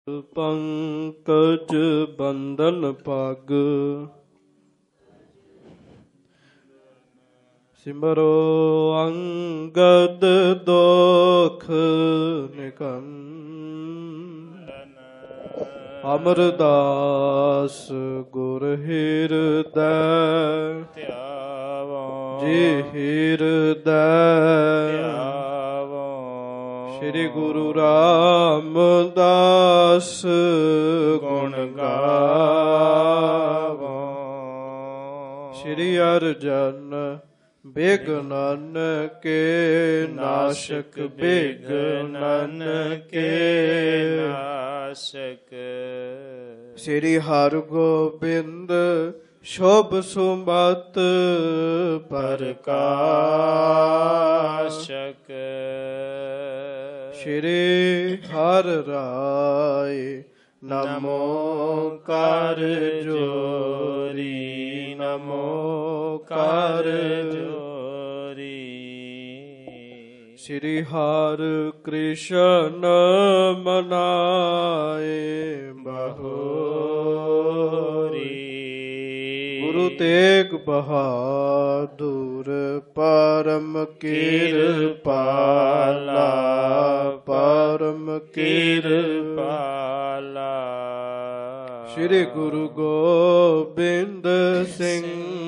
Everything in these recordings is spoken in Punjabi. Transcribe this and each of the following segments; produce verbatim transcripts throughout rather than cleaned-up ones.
ਪੰਕਜ ਬੰਦਨ ਪੱਗ ਸਿਮਰੋ ਅੰਗਦ ਦੋਖ ਨਿਕੰਦਨ ਅਮਰਦਾਸ ਗੁਰ ਹਿਰਦੈ ਧਿਆਵੋ ਜੀ ਹਿਰਦੈ ਧਿਆਵੋ ਸ੍ਰੀ ਗੁਰੂ ਰਾਮਦਾਸ ਗੁਣ ਗਾਵੋ ਸ੍ਰੀ ਅਰਜਨ ਬਿਘਨਨ ਕੇ ਨਾਸ਼ਕ ਬਿਘਨਨ ਕੇ ਨਾਸ਼ਕ ਸ੍ਰੀ ਹਰਿਗੋਬਿੰਦ ਸ਼ੋਭ ਸੁਮਤ ਪ੍ਰਕਾਸ਼ਕ ਸ਼੍ਰੀ ਹਰਿ ਰਾਇ ਨਮੋ ਕਰ ਜੋਰੀ ਨਮੋ ਕਰ ਜੋਰੀ ਸ਼੍ਰੀ ਹਰਿ ਕ੍ਰਿਸ਼ਨ ਮਨਾਏ ਬਹੋਰੀ ਗੁਰੂ ਤੇਗ ਬਹਾਦੁਰ ਪਰਮ ਕਿਰਪਾਲਾ ਪਰਮ ਕਿਰਪਾਲਾ ਸ੍ਰੀ ਗੁਰੂ ਗੋਬਿੰਦ ਸਿੰਘ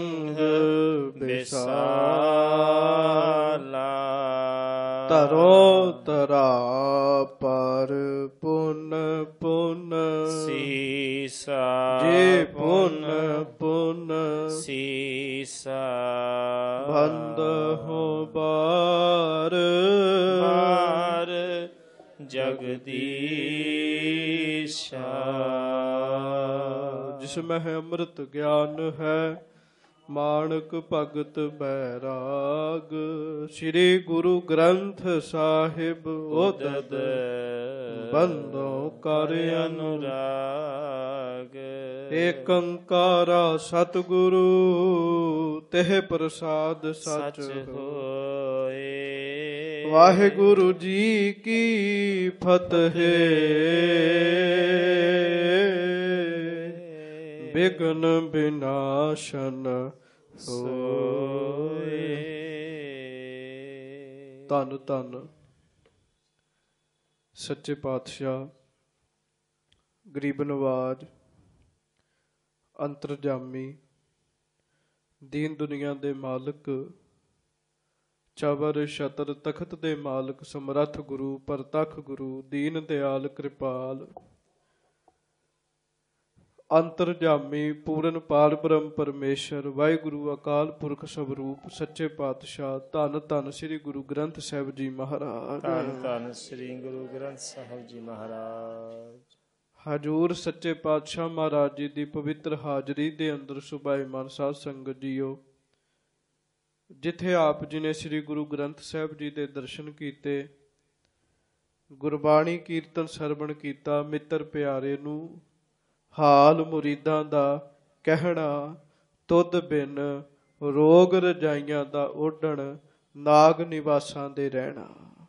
ਬਿਸਾਲਾ ਤਰੋ ਤਰਾ ਪਰ ਪੁਨ ਪੁਨ ਸੀਸਾ ਜੇ ਪੁਨ ਪੁਨ ਸੀਸਾ ਬੰਦ ਹੋ ਬਾਰ ਬਾਰ ਜਗਦੀਸ਼ਾ ਜਿਸ ਮਹਿ ਅੰਮ੍ਰਿਤ ਗਿਆਨ ਹੈ ਮਾਣਕ ਭਗਤ ਬੈਰਾਗ ਸ੍ਰੀ ਗੁਰੂ ਗ੍ਰੰਥ ਸਾਹਿਬ ਉਦਦ ਬੰਦੋ ਕਰ ਅਨੁਰਾਗ ਏਕ ਓੰਕਾਰਾ ਸਤਿਗੁਰੂ ਤਿਹ ਪ੍ਰਸਾਦ ਸਚ ਹੋਏ। ਵਾਹਿਗੁਰੂ ਜੀ ਕੀ ਫਤਿਹ। ਬਿਘਨ ਬਿਨਾਸ਼ਨ ਹੋਏ। ਧੰਨ ਧੰਨ ਸੱਚੇ ਪਾਤਸ਼ਾਹ ਗਰੀਬ ਨਵਾਜ ਅੰਤਰਜਾਮੀ ਦੀਨ ਦੁਨੀਆ ਦੇ ਮਾਲਕ ਚਵਰ ਛਤਰ ਤਖਤ ਦੇ ਮਾਲਕ ਸਮਰੱਥ ਗੁਰੂ ਪ੍ਰਤੱਖ ਗੁਰੂ ਦੀਨ ਦਿਆਲ ਕਿਰਪਾਲ ਅੰਤਰਜਾਮੀ ਪੂਰਨ ਪਾਰ ਬ੍ਰਹਮ ਪਰਮੇਸ਼ਰ ਵਾਹਿਗੁਰੂ ਅਕਾਲ ਪੁਰਖ ਸਵਰੂਪ ਸੱਚੇ ਪਾਤਸ਼ਾਹ ਧੰਨ ਧੰਨ ਸ੍ਰੀ ਗੁਰੂ ਗ੍ਰੰਥ ਸਾਹਿਬ ਜੀ ਮਹਾਰਾਜ। ਧੰਨ ਧੰਨ ਸ੍ਰੀ ਗੁਰੂ ਗ੍ਰੰਥ ਸਾਹਿਬ ਜੀ ਮਹਾਰਾਜ। ਹਜੂਰ ਸੱਚੇ ਪਾਤਸ਼ਾਹ ਮਹਾਰਾਜ ਜੀ ਦੀ ਪਵਿੱਤਰ ਹਾਜ਼ਰੀ ਦੇ ਅੰਦਰ ਸੁਭਾਈਮਾਨ ਸਾਧ ਸੰਗਤ ਜੀਓ, ਜਿੱਥੇ ਆਪ ਜੀ ਨੇ ਸ੍ਰੀ ਗੁਰੂ ਗ੍ਰੰਥ ਸਾਹਿਬ ਜੀ ਦੇ ਦਰਸ਼ਨ ਕੀਤੇ, ਗੁਰਬਾਣੀ ਕੀਰਤਨ ਸਰਵਣ ਕੀਤਾ, ਮਿੱਤਰ ਪਿਆਰੇ ਨੂੰ ਹਾਲ ਮੁਰੀਦਾਂ ਦਾ ਕਹਿਣਾ, ਤੁਧ ਬਿਨ ਰੋਗ ਰਜਾਈਆਂ ਦਾ ਓਢਣ, ਨਾਗ ਨਿਵਾਸਾਂ ਦੇ ਰਹਿਣਾ।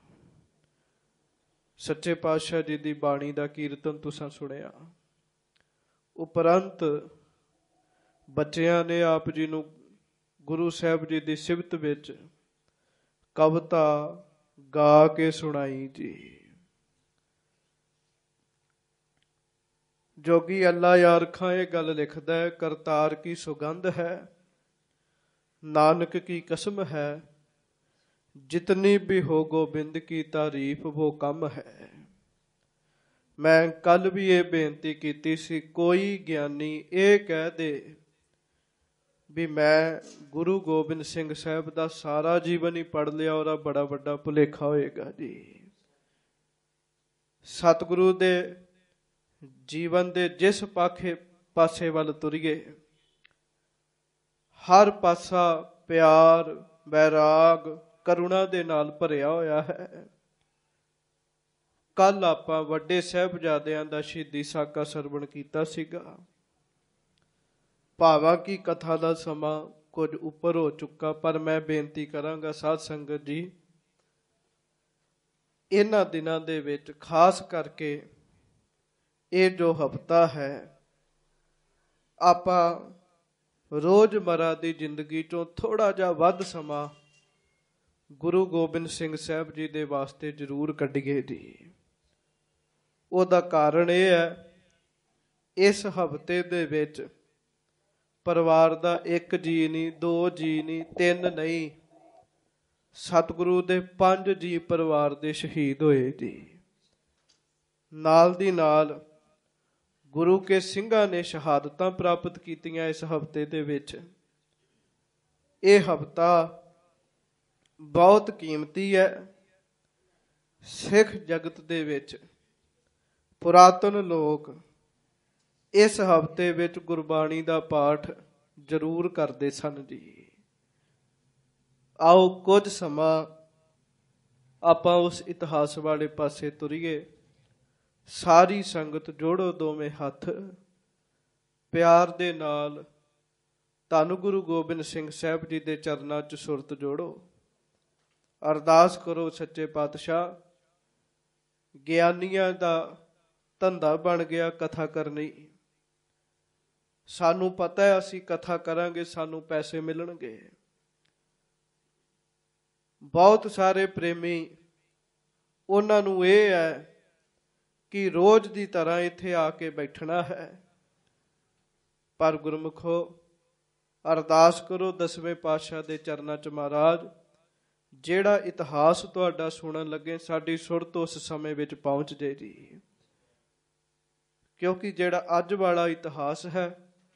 ਸੱਚੇ ਪਾਤਸ਼ਾਹ ਜੀ ਦੀ ਬਾਣੀ ਦਾ ਕੀਰਤਨ ਤੁਸਾਂ ਸੁਣਿਆ। ਉਪਰੰਤ ਬੱਚਿਆਂ ਨੇ ਆਪ ਜੀ ਨੂੰ ਗੁਰੂ ਸਾਹਿਬ ਜੀ ਦੀ ਸਿਫਤ ਵਿੱਚ ਕਵਿਤਾ ਗਾ ਕੇ ਸੁਣਾਈ ਜੀ। ਜੋਗੀ ਅੱਲਾ ਯਾਰ ਖਾਂ ਇਹ ਗੱਲ ਲਿਖਦਾ ਹੈ, ਕਰਤਾਰ ਕੀ ਸੁਗੰਧ ਹੈ, ਨਾਨਕ ਕੀ ਕਸਮ ਹੈ, ਜਿਤਨੀ ਵੀ ਹੋ ਗੋਬਿੰਦ ਕੀ ਤਾਰੀਫ ਵੋ ਕਮ ਹੈ। ਮੈਂ ਕੱਲ ਵੀ ਇਹ ਬੇਨਤੀ ਕੀਤੀ ਸੀ, ਕੋਈ ਗਿਆਨੀ ਇਹ ਕਹਿ ਦੇ ਵੀ ਮੈਂ ਗੁਰੂ ਗੋਬਿੰਦ ਸਿੰਘ ਸਾਹਿਬ ਦਾ ਸਾਰਾ ਜੀਵਨ ਹੀ ਪੜ੍ਹ ਲਿਆ, ਉਹਦਾ ਬੜਾ ਵੱਡਾ ਭੁਲੇਖਾ ਹੋਏਗਾ ਜੀ। ਸਤਿਗੁਰੂ ਦੇ ਜੀਵਨ ਦੇ ਜਿਸ ਪਾਖੇ ਪਾਸੇ ਵੱਲ ਤੁਰੀਏ, ਹਰ ਪਾਸਾ ਪਿਆਰ, ਵੈਰਾਗ, ਕਰੁਣਾ ਦੇ ਨਾਲ ਭਰਿਆ ਹੋਇਆ ਹੈ। ਕੱਲ ਆਪਾਂ ਵੱਡੇ ਸਾਹਿਬਜ਼ਾਦਿਆਂ ਦਾ ਸ਼ਹੀਦੀ ਸਾਕਾ ਸਰਵਣ ਕੀਤਾ ਸੀਗਾ। ਭਾਵਾਂ ਕੀ ਕਥਾ ਦਾ ਸਮਾਂ ਕੁਝ ਉੱਪਰ ਹੋ ਚੁੱਕਾ, ਪਰ ਮੈਂ ਬੇਨਤੀ ਕਰਾਂਗਾ ਸਾਧ ਸੰਗਤ ਜੀ, ਇਹਨਾਂ ਦਿਨਾਂ ਦੇ ਵਿੱਚ ਖਾਸ ਕਰਕੇ ਇਹ ਜੋ ਹਫ਼ਤਾ ਹੈ ਆਪਾਂ ਰੋਜ਼ਮਰਾ ਦੀ ਜ਼ਿੰਦਗੀ ਚੋਂ ਥੋੜਾ ਜਿਹਾ ਵੱਧ ਸਮਾਂ ਗੁਰੂ ਗੋਬਿੰਦ ਸਿੰਘ ਸਾਹਿਬ ਜੀ ਦੇ ਵਾਸਤੇ ਜ਼ਰੂਰ ਕੱਢੀਏ ਜੀ। ਉਹਦਾ ਕਾਰਨ ਇਹ ਹੈ, ਇਸ ਹਫ਼ਤੇ ਦੇ ਵਿੱਚ ਪਰਿਵਾਰ ਦਾ ਇੱਕ ਜੀ ਨਹੀਂ, ਦੋ ਜੀ ਨਹੀਂ, ਤਿੰਨ ਨਹੀਂ, ਸਤਿਗੁਰੂ ਦੇ ਪੰਜ ਜੀ ਪਰਿਵਾਰ ਦੇ ਸ਼ਹੀਦ ਹੋਏ ਜੀ। ਨਾਲ ਦੀ ਨਾਲ ਗੁਰੂ ਕੇ ਸਿੰਘਾਂ ਨੇ ਸ਼ਹਾਦਤਾਂ ਪ੍ਰਾਪਤ ਕੀਤੀਆਂ ਇਸ ਹਫ਼ਤੇ ਦੇ ਵਿੱਚ। ਇਹ ਹਫ਼ਤਾ ਬਹੁਤ ਕੀਮਤੀ ਹੈ। ਸਿੱਖ ਜਗਤ ਦੇ ਵਿੱਚ ਪੁਰਾਤਨ ਲੋਕ ਇਸ ਹਫ਼ਤੇ ਵਿੱਚ ਗੁਰਬਾਣੀ ਦਾ ਪਾਠ ਜ਼ਰੂਰ ਕਰਦੇ ਸਨ ਜੀ। ਆਓ ਕੁਝ ਸਮਾਂ ਆਪਾਂ ਉਸ ਇਤਿਹਾਸ ਵਾਲੇ ਪਾਸੇ ਤੁਰੀਏ। ਸਾਰੀ ਸੰਗਤ ਜੋੜੋ ਦੋਵੇਂ ਹੱਥ, ਪਿਆਰ ਦੇ ਨਾਲ ਧੰਨ ਗੁਰੂ ਗੋਬਿੰਦ ਸਿੰਘ ਸਾਹਿਬ ਜੀ ਦੇ ਚਰਨਾਂ 'ਚ ਸੁਰਤ ਜੋੜੋ। ਅਰਦਾਸ ਕਰੋ, ਸੱਚੇ ਪਾਤਸ਼ਾਹ, ਗਿਆਨੀਆਂ ਦਾ ਧੰਦਾ ਬਣ ਗਿਆ ਕਥਾ ਕਰਨੀ। ਸਾਨੂੰ ਪਤਾ ਹੈ ਅਸੀਂ ਕਥਾ ਕਰਾਂਗੇ ਸਾਨੂੰ ਪੈਸੇ ਮਿਲਣਗੇ। ਬਹੁਤ ਸਾਰੇ ਪ੍ਰੇਮੀ, ਉਹਨਾਂ ਨੂੰ ਇਹ ਹੈ ਕਿ ਰੋਜ਼ ਦੀ ਤਰ੍ਹਾਂ ਇੱਥੇ ਆ ਕੇ ਬੈਠਣਾ ਹੈ, ਪਰ ਗੁਰਮੁਖੋ ਅਰਦਾਸ ਕਰੋ ਦਸਵੇਂ ਪਾਤਸ਼ਾਹ ਦੇ ਚਰਨਾਂ 'ਚ, ਮਹਾਰਾਜ ਜਿਹੜਾ ਇਤਿਹਾਸ ਤੁਹਾਡਾ ਸੁਣਨ ਲੱਗੇ ਸਾਡੀ ਸੁਰਤ ਉਸ ਸਮੇਂ ਵਿੱਚ ਪਹੁੰਚ ਜੇ ਜੀ। ਕਿਉਂਕਿ ਜਿਹੜਾ ਅੱਜ ਵਾਲਾ ਇਤਿਹਾਸ ਹੈ,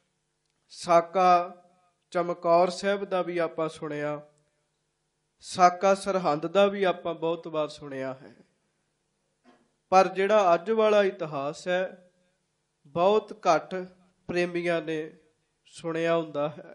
ਸਾਕਾ ਚਮਕੌਰ ਸਾਹਿਬ ਦਾ ਵੀ ਆਪਾਂ ਸੁਣਿਆ, ਸਾਕਾ ਸਰਹੰਦ ਦਾ ਵੀ ਆਪਾਂ ਬਹੁਤ ਵਾਰ ਸੁਣਿਆ ਹੈ, ਪਰ ਜਿਹੜਾ ਅੱਜ ਵਾਲਾ ਇਤਿਹਾਸ ਹੈ ਬਹੁਤ ਘੱਟ ਪ੍ਰੇਮੀਆਂ ਨੇ ਸੁਣਿਆ ਹੁੰਦਾ ਹੈ।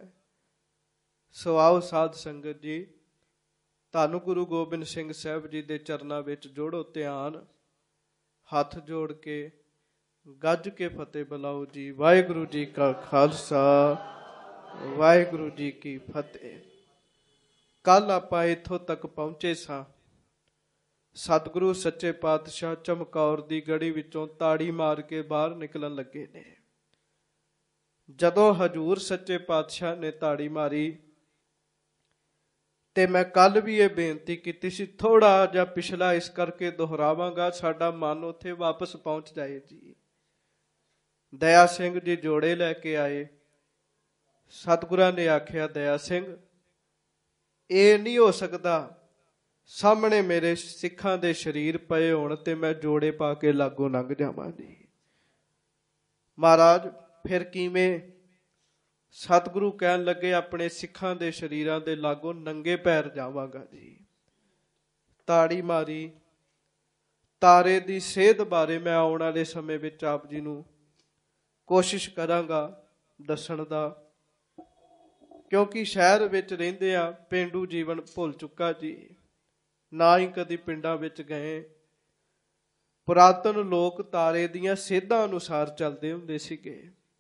ਸੋ ਆਓ ਸਾਧ ਸੰਗਤ ਜੀ, ਧੰਨ ਗੁਰੂ ਗੋਬਿੰਦ ਸਿੰਘ ਸਾਹਿਬ ਜੀ ਦੇ ਚਰਨਾਂ ਵਿੱਚ ਜੋੜੋ ਧਿਆਨ, ਹੱਥ ਜੋੜ ਕੇ ਗੱਜ ਕੇ ਫਤਿਹ ਬੁਲਾਓ ਜੀ। ਵਾਹਿਗੁਰੂ ਜੀ ਕਾ ਖਾਲਸਾ, ਵਾਹਿਗੁਰੂ ਜੀ ਕੀ ਫਤਿਹ। ਕੱਲ ਆਪਾਂ ਇੱਥੋਂ ਤੱਕ ਪਹੁੰਚੇ ਸਾਂ, ਸਤਿਗੁਰੂ ਸੱਚੇ ਪਾਤਸ਼ਾਹ ਚਮਕੌਰ ਦੀ ਗੜੀ ਵਿੱਚੋਂ ਤਾੜੀ ਮਾਰ ਕੇ ਬਾਹਰ ਨਿਕਲਣ ਲੱਗੇ ਨੇ। ਜਦੋਂ ਹਜੂਰ ਸੱਚੇ ਪਾਤਸ਼ਾਹ ਨੇ ਤਾੜੀ ਮਾਰੀ, ਤੇ ਮੈਂ ਕੱਲ ਵੀ ਇਹ ਬੇਨਤੀ ਕੀਤੀ ਸੀ, ਥੋੜਾ ਜਿਹਾ ਪਿਛਲਾ ਇਸ ਕਰਕੇ ਦੁਹਰਾਵਾਂਗਾ, ਸਾਡਾ ਮਨ ਉੱਥੇ ਵਾਪਸ ਪਹੁੰਚ ਜਾਏ ਜੀ। ਦਇਆ ਸਿੰਘ ਜੀ ਜੋੜੇ ਲੈ ਕੇ ਆਏ। ਸਤਿਗੁਰਾਂ ਨੇ ਆਖਿਆ, ਦਇਆ ਸਿੰਘ ਇਹ ਨਹੀਂ ਹੋ ਸਕਦਾ ਸਾਹਮਣੇ ਮੇਰੇ ਸਿੱਖਾਂ ਦੇ ਸਰੀਰ ਪਏ ਹੋਣ ਤੇ ਮੈਂ ਜੋੜੇ ਪਾ ਕੇ ਲਾਗੋਂ ਲੰਘ ਜਾਵਾਂ ਜੀ। ਮਹਾਰਾਜ ਫਿਰ ਕਿਵੇਂ? ਸਤਿਗੁਰੂ ਕਹਿਣ ਲੱਗੇ, ਆਪਣੇ ਸਿੱਖਾਂ ਦੇ ਸਰੀਰਾਂ ਦੇ ਲਾਗੋਂ ਨੰਗੇ ਪੈਰ ਜਾਵਾਂਗਾ ਜੀ। ਤਾੜੀ ਮਾਰੀ। ਤਾਰੇ ਦੀ ਸੇਧ ਬਾਰੇ ਮੈਂ ਆਉਣ ਵਾਲੇ ਸਮੇਂ ਵਿੱਚ ਆਪ ਜੀ ਨੂੰ ਕੋਸ਼ਿਸ਼ ਕਰਾਂਗਾ ਦੱਸਣ ਦਾ, ਕਿਉਂਕਿ ਸ਼ਹਿਰ ਵਿੱਚ ਰਹਿੰਦੇ ਆ, ਪੇਂਡੂ ਜੀਵਨ ਭੁੱਲ ਚੁੱਕਾ ਜੀ, ਨਾ ਹੀ ਕਦੀ ਪਿੰਡਾਂ ਵਿੱਚ ਗਏ। ਪੁਰਾਤਨ ਲੋਕ ਤਾਰੇ ਦੀਆਂ ਸੇਧਾਂ ਅਨੁਸਾਰ ਚੱਲਦੇ ਹੁੰਦੇ ਸੀਗੇ।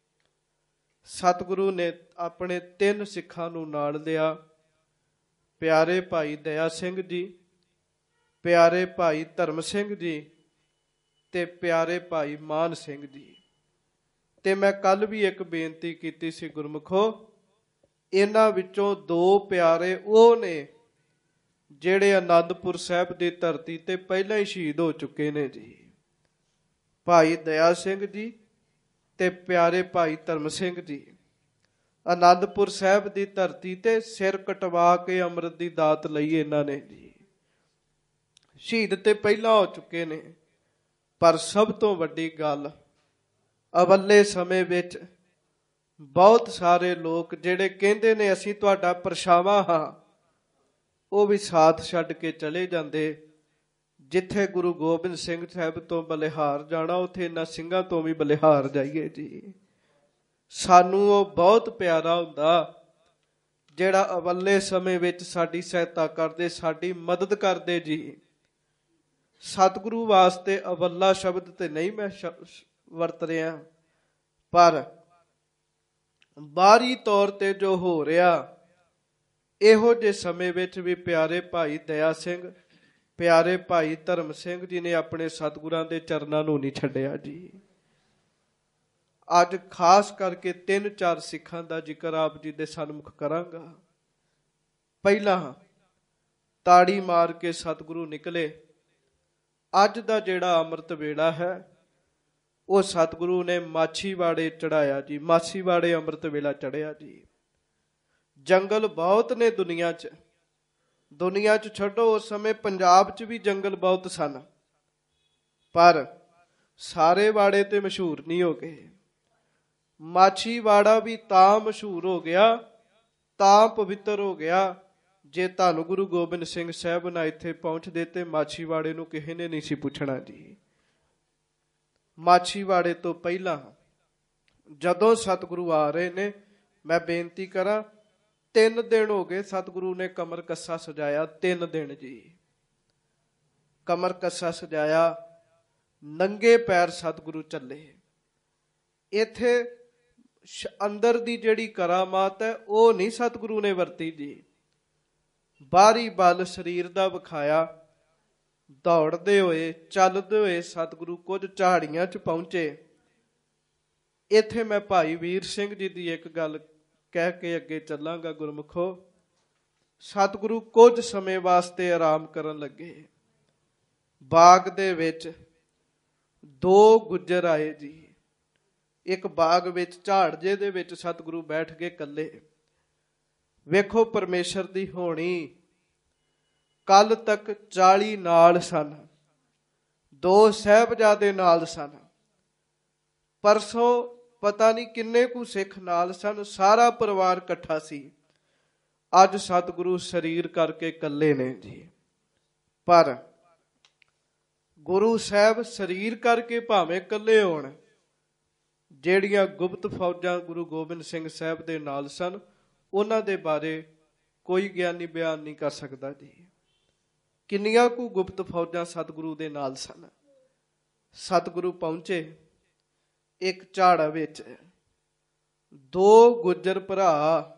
ਸਤਿਗੁਰੂ ਨੇ ਆਪਣੇ ਤਿੰਨ ਸਿੱਖਾਂ ਨੂੰ ਨਾਲ ਲਿਆ, ਪਿਆਰੇ ਭਾਈ ਦਇਆ ਸਿੰਘ ਜੀ, ਪਿਆਰੇ ਭਾਈ ਧਰਮ ਸਿੰਘ ਜੀ ਤੇ ਪਿਆਰੇ ਭਾਈ ਮਾਨ ਸਿੰਘ ਜੀ। ਤੇ ਮੈਂ ਕੱਲ ਵੀ ਇੱਕ ਬੇਨਤੀ ਕੀਤੀ ਸੀ, ਗੁਰਮੁਖੋ ਇਹਨਾਂ ਵਿੱਚੋਂ ਦੋ ਪਿਆਰੇ ਉਹ ਨੇ ਜਿਹੜੇ ਆਨੰਦਪੁਰ ਸਾਹਿਬ ਦੀ ਧਰਤੀ ਤੇ ਪਹਿਲਾਂ ਹੀ ਸ਼ਹੀਦ ਹੋ ਚੁੱਕੇ ਨੇ ਜੀ। ਭਾਈ ਦਇਆ ਸਿੰਘ ਜੀ ਤੇ ਪਿਆਰੇ ਭਾਈ ਧਰਮ ਸਿੰਘ ਜੀ ਆਨੰਦਪੁਰ ਸਾਹਿਬ ਦੀ ਧਰਤੀ ਤੇ ਸਿਰ ਕਟਵਾ ਕੇ ਅੰਮ੍ਰਿਤ ਦੀ ਦਾਤ ਲਈ ਇਹਨਾਂ ਨੇ ਜੀ। ਸ਼ਹੀਦ ਤੇ ਪਹਿਲਾਂ ਹੋ ਚੁੱਕੇ ਨੇ, ਪਰ ਸਭ ਤੋਂ ਵੱਡੀ ਗੱਲ, ਅਵੱਲੇ ਸਮੇਂ ਵਿੱਚ ਬਹੁਤ ਸਾਰੇ ਲੋਕ ਜਿਹੜੇ ਕਹਿੰਦੇ ਨੇ ਅਸੀਂ ਤੁਹਾਡਾ ਪਰਛਾਵਾਂ ਹਾਂ, ਉਹ ਵੀ ਸਾਥ ਛੱਡ ਕੇ ਚਲੇ ਜਾਂਦੇ। ਜਿੱਥੇ ਗੁਰੂ ਗੋਬਿੰਦ ਸਿੰਘ ਸਾਹਿਬ ਤੋਂ ਬਲਿਹਾਰ ਜਾਣਾ, ਉੱਥੇ ਇਹਨਾਂ ਸਿੰਘਾਂ ਤੋਂ ਵੀ ਬਲਿਹਾਰ ਜਾਈਏ ਜੀ। ਸਾਨੂੰ ਉਹ ਬਹੁਤ ਪਿਆਰਾ ਹੁੰਦਾ ਜਿਹੜਾ ਅਵੱਲੇ ਸਮੇਂ ਵਿੱਚ ਸਾਡੀ ਸਹਾਇਤਾ ਕਰਦੇ, ਸਾਡੀ ਮਦਦ ਕਰਦੇ ਜੀ। ਸਤਿਗੁਰੂ ਵਾਸਤੇ ਅਵੱਲਾ ਸ਼ਬਦ ਤੇ ਨਹੀਂ ਮੈਂ ਵਰਤ ਰਿਹਾ, ਪਰ ਬਾਹਰੀ ਤੌਰ ਤੇ ਜੋ ਹੋ ਰਿਹਾ, ਇਹੋ ਜਿਹੇ ਸਮੇਂ ਵਿੱਚ ਵੀ ਪਿਆਰੇ ਭਾਈ ਦਇਆ ਸਿੰਘ, ਪਿਆਰੇ ਭਾਈ ਧਰਮ ਸਿੰਘ ਜੀ ਨੇ ਆਪਣੇ ਸਤਿਗੁਰਾਂ ਦੇ ਚਰਨਾਂ ਨੂੰ ਨਹੀਂ ਛੱਡਿਆ ਜੀ। ਅੱਜ ਖਾਸ ਕਰਕੇ ਤਿੰਨ ਚਾਰ ਸਿੱਖਾਂ ਦਾ ਜ਼ਿਕਰ ਆਪ ਜੀ ਦੇ ਸਨਮੁਖ ਕਰਾਂਗਾ। ਪਹਿਲਾਂ ਤਾੜੀ ਮਾਰ ਕੇ ਸਤਿਗੁਰੂ ਨਿਕਲੇ। ਅੱਜ ਦਾ ਜਿਹੜਾ ਅੰਮ੍ਰਿਤ ਵੇਲਾ ਹੈ ਉਹ ਸਤਿਗੁਰੂ ਨੇ ਮਾਛੀਵਾੜੇ ਚੜਾਇਆ ਜੀ। ਮਾਛੀਵਾੜੇ ਅੰਮ੍ਰਿਤ ਵੇਲਾ ਚੜਿਆ ਜੀ। ਜੰਗਲ ਬਹੁਤ ਨੇ ਦੁਨੀਆ 'ਚ, ਦੁਨੀਆ 'ਚ ਛੱਡੋ, ਉਸ ਸਮੇਂ ਪੰਜਾਬ 'ਚ ਵੀ ਜੰਗਲ ਬਹੁਤ ਸਨ, ਪਰ ਸਾਰੇ ਵਾੜੇ ਤੇ ਮਸ਼ਹੂਰ ਨਹੀਂ ਹੋ ਗਏ। ਮਾਛੀਵਾੜਾ ਵੀ ਤਾਂ ਮਸ਼ਹੂਰ ਹੋ ਗਿਆ, ਤਾਂ ਪਵਿੱਤਰ ਹੋ ਗਿਆ, ਜੇ ਧੰਨ ਗੁਰੂ ਗੋਬਿੰਦ ਸਿੰਘ ਸਾਹਿਬ ਨਾ ਇੱਥੇ ਪਹੁੰਚਦੇ ਤੇ ਮਾਛੀਵਾੜੇ ਨੂੰ ਕਿਸੇ ਨੇ ਨਹੀਂ ਸੀ ਪੁੱਛਣਾ ਜੀ। ਮਾਛੀਵਾੜੇ ਤੋਂ ਪਹਿਲਾਂ ਜਦੋਂ ਸਤਿਗੁਰੂ ਆ ਰਹੇ ਨੇ, ਮੈਂ ਬੇਨਤੀ ਕਰਾਂ, ਤਿੰਨ ਦਿਨ ਹੋ ਗਏ ਸਤਿਗੁਰੂ ਨੇ ਕਮਰ ਕੱਸਾ ਸਜਾਇਆ। ਤਿੰਨ ਦਿਨ ਜੀ ਕਮਰ ਕੱਸਾ ਸਜਾਇਆ, ਨੰਗੇ ਪੈਰ ਸਤਿਗੁਰੂ ਚੱਲੇ। ਇੱਥੇ ਅੰਦਰ ਦੀ ਜਿਹੜੀ ਕਰਾਮਾਤ ਹੈ ਉਹ ਨਹੀਂ ਸਤਿਗੁਰੂ ਨੇ ਵਰਤੀ ਜੀ। ਬਾਹਰੀ ਬਲ ਸਰੀਰ ਦਾ ਵਿਖਾਇਆ। ਦੌੜਦੇ ਹੋਏ ਚੱਲਦੇ ਹੋਏ ਸਤਿਗੁਰੂ ਕੁਝ ਝਾੜੀਆਂ 'ਚ ਪਹੁੰਚੇ। ਇੱਥੇ ਮੈਂ ਭਾਈ ਵੀਰ ਸਿੰਘ ਜੀ ਦੀ ਇੱਕ ਗੱਲ ਕਹਿ ਕੇ ਅੱਗੇ ਚੱਲਾਂਗਾ। ਗੁਰਮੁਖੋ, ਸਤਿਗੁਰੂ ਕੁਝ ਸਮੇਂ ਵਾਸਤੇ ਆਰਾਮ ਕਰਨ ਲੱਗੇ। ਬਾਗ ਦੇ ਵਿੱਚ ਦੋ ਗੁੱਜਰ ਆਏ ਜੀ। ਇੱਕ ਬਾਗ ਵਿੱਚ ਝਾੜ ਜੇ ਦੇ ਵਿੱਚ ਸਤਿਗੁਰੂ ਬੈਠ ਕੇ ਇਕੱਲੇ। ਵੇਖੋ ਪਰਮੇਸ਼ਰ ਦੀ ਹੋਣੀ। ਕੱਲ ਤੱਕ ਚਾਲੀ ਨਾਲ ਸਨ, ਦੋ ਸਾਹਿਬਜ਼ਾਦੇ ਨਾਲ ਸਨ, ਪਰਸੋਂ ਪਤਾ ਨਹੀਂ ਕਿੰਨੇ ਕੁ ਸਿੱਖ ਨਾਲ ਸਨ, ਸਾਰਾ ਪਰਿਵਾਰ ਇਕੱਠਾ ਸੀ। ਅੱਜ ਸਤਿਗੁਰੂ ਸਰੀਰ ਕਰਕੇ ਇਕੱਲੇ ਨੇ ਜੀ। ਪਰ ਗੁਰੂ ਸਾਹਿਬ ਸਰੀਰ ਕਰਕੇ ਭਾਵੇਂ ਇਕੱਲੇ ਹੋਣ, ਜਿਹੜੀਆਂ ਗੁਪਤ ਫੌਜਾਂ ਗੁਰੂ ਗੋਬਿੰਦ ਸਿੰਘ ਸਾਹਿਬ ਦੇ ਨਾਲ ਸਨ, ਉਹਨਾਂ ਦੇ ਬਾਰੇ ਕੋਈ ਗਿਆਨੀ ਬਿਆਨ ਨਹੀਂ ਕਰ ਸਕਦਾ ਜੀ। ਕਿੰਨੀਆਂ ਕੁ ਗੁਪਤ ਫੌਜਾਂ ਸਤਿਗੁਰੂ ਦੇ ਨਾਲ ਸਨ। ਸਤਿਗੁਰੂ ਪਹੁੰਚੇ। ਇੱਕ ਝਾੜ ਵਿੱਚ ਦੋ ਗੁੱਜਰ ਭਰਾ,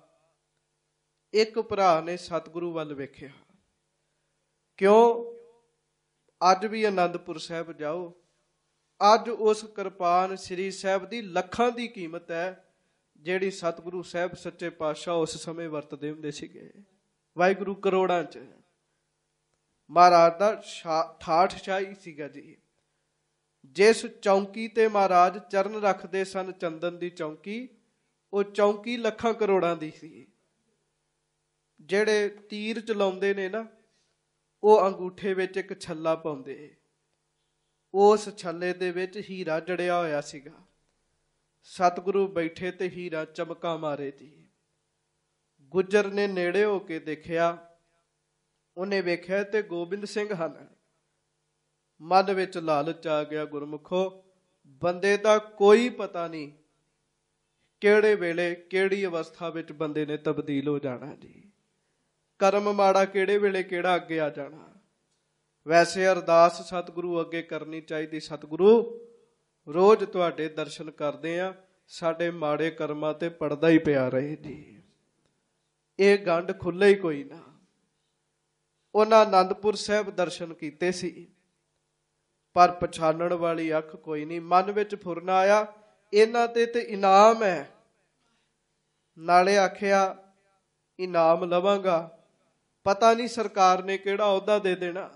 ਇੱਕ ਭਰਾ ਨੇ ਸਤਿਗੁਰੂ ਵੱਲ ਵੇਖਿਆ। ਕਿਉਂ? ਅੱਜ ਵੀ ਆਨੰਦਪੁਰ ਸਾਹਿਬ ਜਾਓ, ਅੱਜ ਉਸ ਕਿਰਪਾਨ ਸ੍ਰੀ ਸਾਹਿਬ ਦੀ ਲੱਖਾਂ ਦੀ ਕੀਮਤ ਹੈ, ਜਿਹੜੀ ਸਤਿਗੁਰੂ ਸਾਹਿਬ ਸੱਚੇ ਪਾਤਸ਼ਾਹ ਉਸ ਸਮੇਂ ਵਰਤਦੇ ਹੁੰਦੇ ਸੀਗੇ। ਵਾਹਿਗੁਰੂ ਕਰੋੜਾਂ 'ਚ। ਮਹਾਰਾਜ ਦਾ ਠਾਠ ਸ਼ਾਹੀ ਸੀਗਾ ਜੀ। ਜਿਸ ਚੌਂਕੀ ਤੇ ਮਹਾਰਾਜ ਚਰਨ ਰੱਖਦੇ ਸਨ, ਚੰਦਨ ਦੀ ਚੌਂਕੀ, ਉਹ ਚੌਂਕੀ ਲੱਖਾਂ ਕਰੋੜਾਂ ਦੀ ਸੀ। ਜਿਹੜੇ ਤੀਰ ਚਲਾਉਂਦੇ ਨੇ ਨਾ, ਉਹ ਅੰਗੂਠੇ ਵਿੱਚ ਇੱਕ ਛੱਲਾ ਪਾਉਂਦੇ। ਉਸ ਛੱਲੇ ਦੇ ਵਿੱਚ ਹੀਰਾ ਜੜਿਆ ਹੋਇਆ ਸੀਗਾ। ਸਤਿਗੁਰੂ ਬੈਠੇ ਤੇ ਹੀਰਾ ਚਮਕਾ ਮਾਰੇ ਜੀ। ਗੁੱਜਰ ਨੇ ਨੇੜੇ ਹੋ ਕੇ ਦੇਖਿਆ। ਉਹਨੇ ਵੇਖਿਆ ਤੇ ਗੋਬਿੰਦ ਸਿੰਘ ਹਨ। ਮਨ ਵਿੱਚ ਲਾਲਚ ਆ ਗਿਆ। ਗੁਰਮੁਖੋ, ਬੰਦੇ ਦਾ ਕੋਈ ਪਤਾ ਨਹੀਂ ਕਿਹੜੇ ਵੇਲੇ ਕਿਹੜੀ ਅਵਸਥਾ ਵਿੱਚ ਬੰਦੇ ਨੇ ਤਬਦੀਲ ਹੋ ਜਾਣਾ ਜੀ। ਕਰਮ ਮਾੜਾ ਕਿਹੜੇ ਵੇਲੇ ਕਿਹੜਾ ਅੱਗੇ ਆ ਜਾਣਾ। ਵੈਸੇ ਅਰਦਾਸ ਸਤਿਗੁਰੂ ਅੱਗੇ ਕਰਨੀ ਚਾਹੀਦੀ, ਸਤਿਗੁਰੂ ਰੋਜ਼ ਤੁਹਾਡੇ ਦਰਸ਼ਨ ਕਰਦੇ ਆ, ਸਾਡੇ ਮਾੜੇ ਕਰਮਾਂ ਤੇ ਪੜਦਾ ਹੀ ਪਿਆ ਰਹੇ ਜੀ। ਇਹ ਗੰਢ ਖੁੱਲੇ ਹੀ ਕੋਈ ਨਾ। ਉਹਨਾਂ ਆਨੰਦਪੁਰ ਸਾਹਿਬ ਦਰਸ਼ਨ ਕੀਤੇ ਸੀ, ਪਰ ਪਛਾਣਨ ਵਾਲੀ ਅੱਖ ਕੋਈ ਨਹੀਂ। ਮਨ ਵਿੱਚ ਫੁਰਨਾ ਆਇਆ, ਇਹਨਾਂ ਤੇ ਤੇ ਇਨਾਮ ਹੈ। ਨਾਲੇ ਆਖਿਆ ਇਨਾਮ ਲਵਾਂਗਾ, ਪਤਾ ਨਹੀਂ ਸਰਕਾਰ ਨੇ ਕਿਹੜਾ ਅਹੁਦਾ ਦੇ ਦੇਣਾ।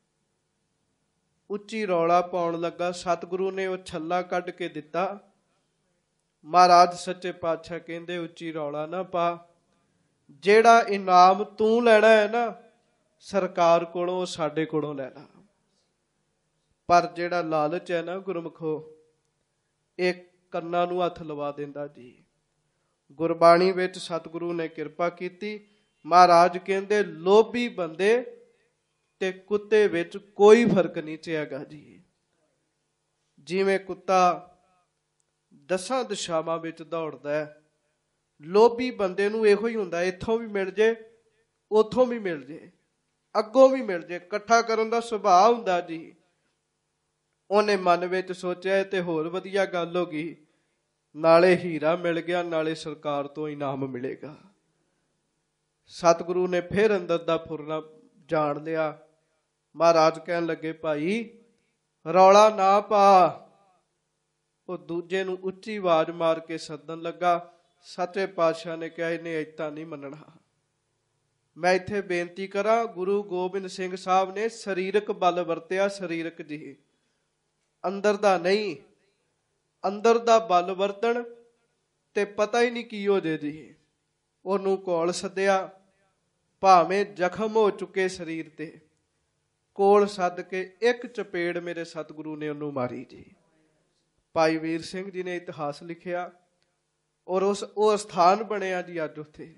ਉੱਚੀ ਰੌਲਾ ਪਾਉਣ ਲੱਗਾ। ਸਤਿਗੁਰੂ ਨੇ ਉਹ ਛੱਲਾ ਕੱਢ ਕੇ ਦਿੱਤਾ। ਮਹਾਰਾਜ ਸੱਚੇ ਪਾਤਸ਼ਾਹ ਕਹਿੰਦੇ, ਉੱਚੀ ਰੌਲਾ ਨਾ ਪਾ, ਜਿਹੜਾ ਇਨਾਮ ਤੂੰ ਲੈਣਾ ਹੈ ਨਾ ਸਰਕਾਰ ਕੋਲੋਂ, ਉਹ ਸਾਡੇ ਕੋਲੋਂ ਲੈਣਾ। ਪਰ ਜਿਹੜਾ ਲਾਲਚ ਹੈ ਨਾ ਗੁਰਮੁਖੋ, ਇਹ ਕੰਨਾਂ ਨੂੰ ਹੱਥ ਲਵਾ ਦਿੰਦਾ ਜੀ। ਗੁਰਬਾਣੀ ਵਿੱਚ ਸਤਿਗੁਰੂ ਨੇ ਕਿਰਪਾ ਕੀਤੀ। ਮਹਾਰਾਜ ਕਹਿੰਦੇ, ਲੋਭੀ ਬੰਦੇ ਤੇ ਕੁੱਤੇ ਵਿੱਚ ਕੋਈ ਫਰਕ ਨਹੀਂ ਹੈਗਾ ਜੀ। ਜਿਵੇਂ ਕੁੱਤਾ ਦਸਾਂ ਦਿਸ਼ਾਵਾਂ ਵਿੱਚ ਦੌੜਦਾ ਹੈ, ਲੋਭੀ ਬੰਦੇ ਨੂੰ ਇਹੋ ਹੀ ਹੁੰਦਾ, ਇੱਥੋਂ ਵੀ ਮਿਲ ਜੇ, ਉੱਥੋਂ ਵੀ ਮਿਲ ਜੇ, ਅੱਗੋਂ ਵੀ ਮਿਲ ਜੇ, ਇਕੱਠਾ ਕਰਨ ਦਾ ਸੁਭਾਅ ਹੁੰਦਾ ਜੀ। ਉਹਨੇ ਮਨ ਵਿੱਚ ਸੋਚਿਆ ਇਹ ਤੇ ਹੋਰ ਵਧੀਆ ਗੱਲ ਹੋ ਗਈ, ਨਾਲੇ ਹੀਰਾ ਮਿਲ ਗਿਆ, ਨਾਲੇ ਸਰਕਾਰ ਤੋਂ ਇਨਾਮ ਮਿਲੇਗਾ। ਸਤਿਗੁਰੂ ਨੇ ਫਿਰ ਅੰਦਰ ਦਾ ਫੁਰਨਾ ਜਾਣ ਲਿਆ। ਮਹਾਰਾਜ ਕਹਿਣ ਲੱਗੇ, ਭਾਈ ਰੌਲਾ ਨਾ ਪਾ, ਉਹ ਦੂਜੇ ਨੂੰ ਉੱਚੀ ਆਵਾਜ਼ ਮਾਰ ਕੇ ਸੱਦਣ ਲੱਗਾ। ਸੱਚੇ ਪਾਤਸ਼ਾਹ ਨੇ ਕਿਹਾ ਇਹਨੇ ਏਦਾਂ ਨਹੀਂ ਮੰਨਣਾ। ਮੈਂ ਇੱਥੇ ਬੇਨਤੀ ਕਰਾਂ, ਗੁਰੂ ਗੋਬਿੰਦ ਸਿੰਘ ਸਾਹਿਬ ਨੇ ਸਰੀਰਕ ਬਲ ਵਰਤਿਆ, ਸਰੀਰਕ ਜੀ, ਅੰਦਰ ਦਾ ਨਹੀਂ। ਅੰਦਰ ਦਾ ਬਲ ਵਰਤਣ ਤੇ ਪਤਾ ਹੀ ਨਹੀਂ ਕੀ ਹੋ ਜੇ ਜੀ। ਉਹਨੂੰ ਕੋਲ ਸੱਦਿਆ, ਭਾਵੇਂ ਜ਼ਖਮ ਹੋ ਚੁੱਕੇ ਸਰੀਰ ਤੇ, ਕੋਲ ਸੱਦ ਕੇ ਇੱਕ ਚਪੇੜ ਮੇਰੇ ਸਤਿਗੁਰੂ ਨੇ ਉਹਨੂੰ ਮਾਰੀ ਜੀ। ਭਾਈ ਵੀਰ ਸਿੰਘ ਜੀ ਨੇ ਇਤਿਹਾਸ ਲਿਖਿਆ ਔਰ ਉਸ ਉਹ ਸਥਾਨ ਬਣਿਆ ਜੀ। ਅੱਜ ਉੱਥੇ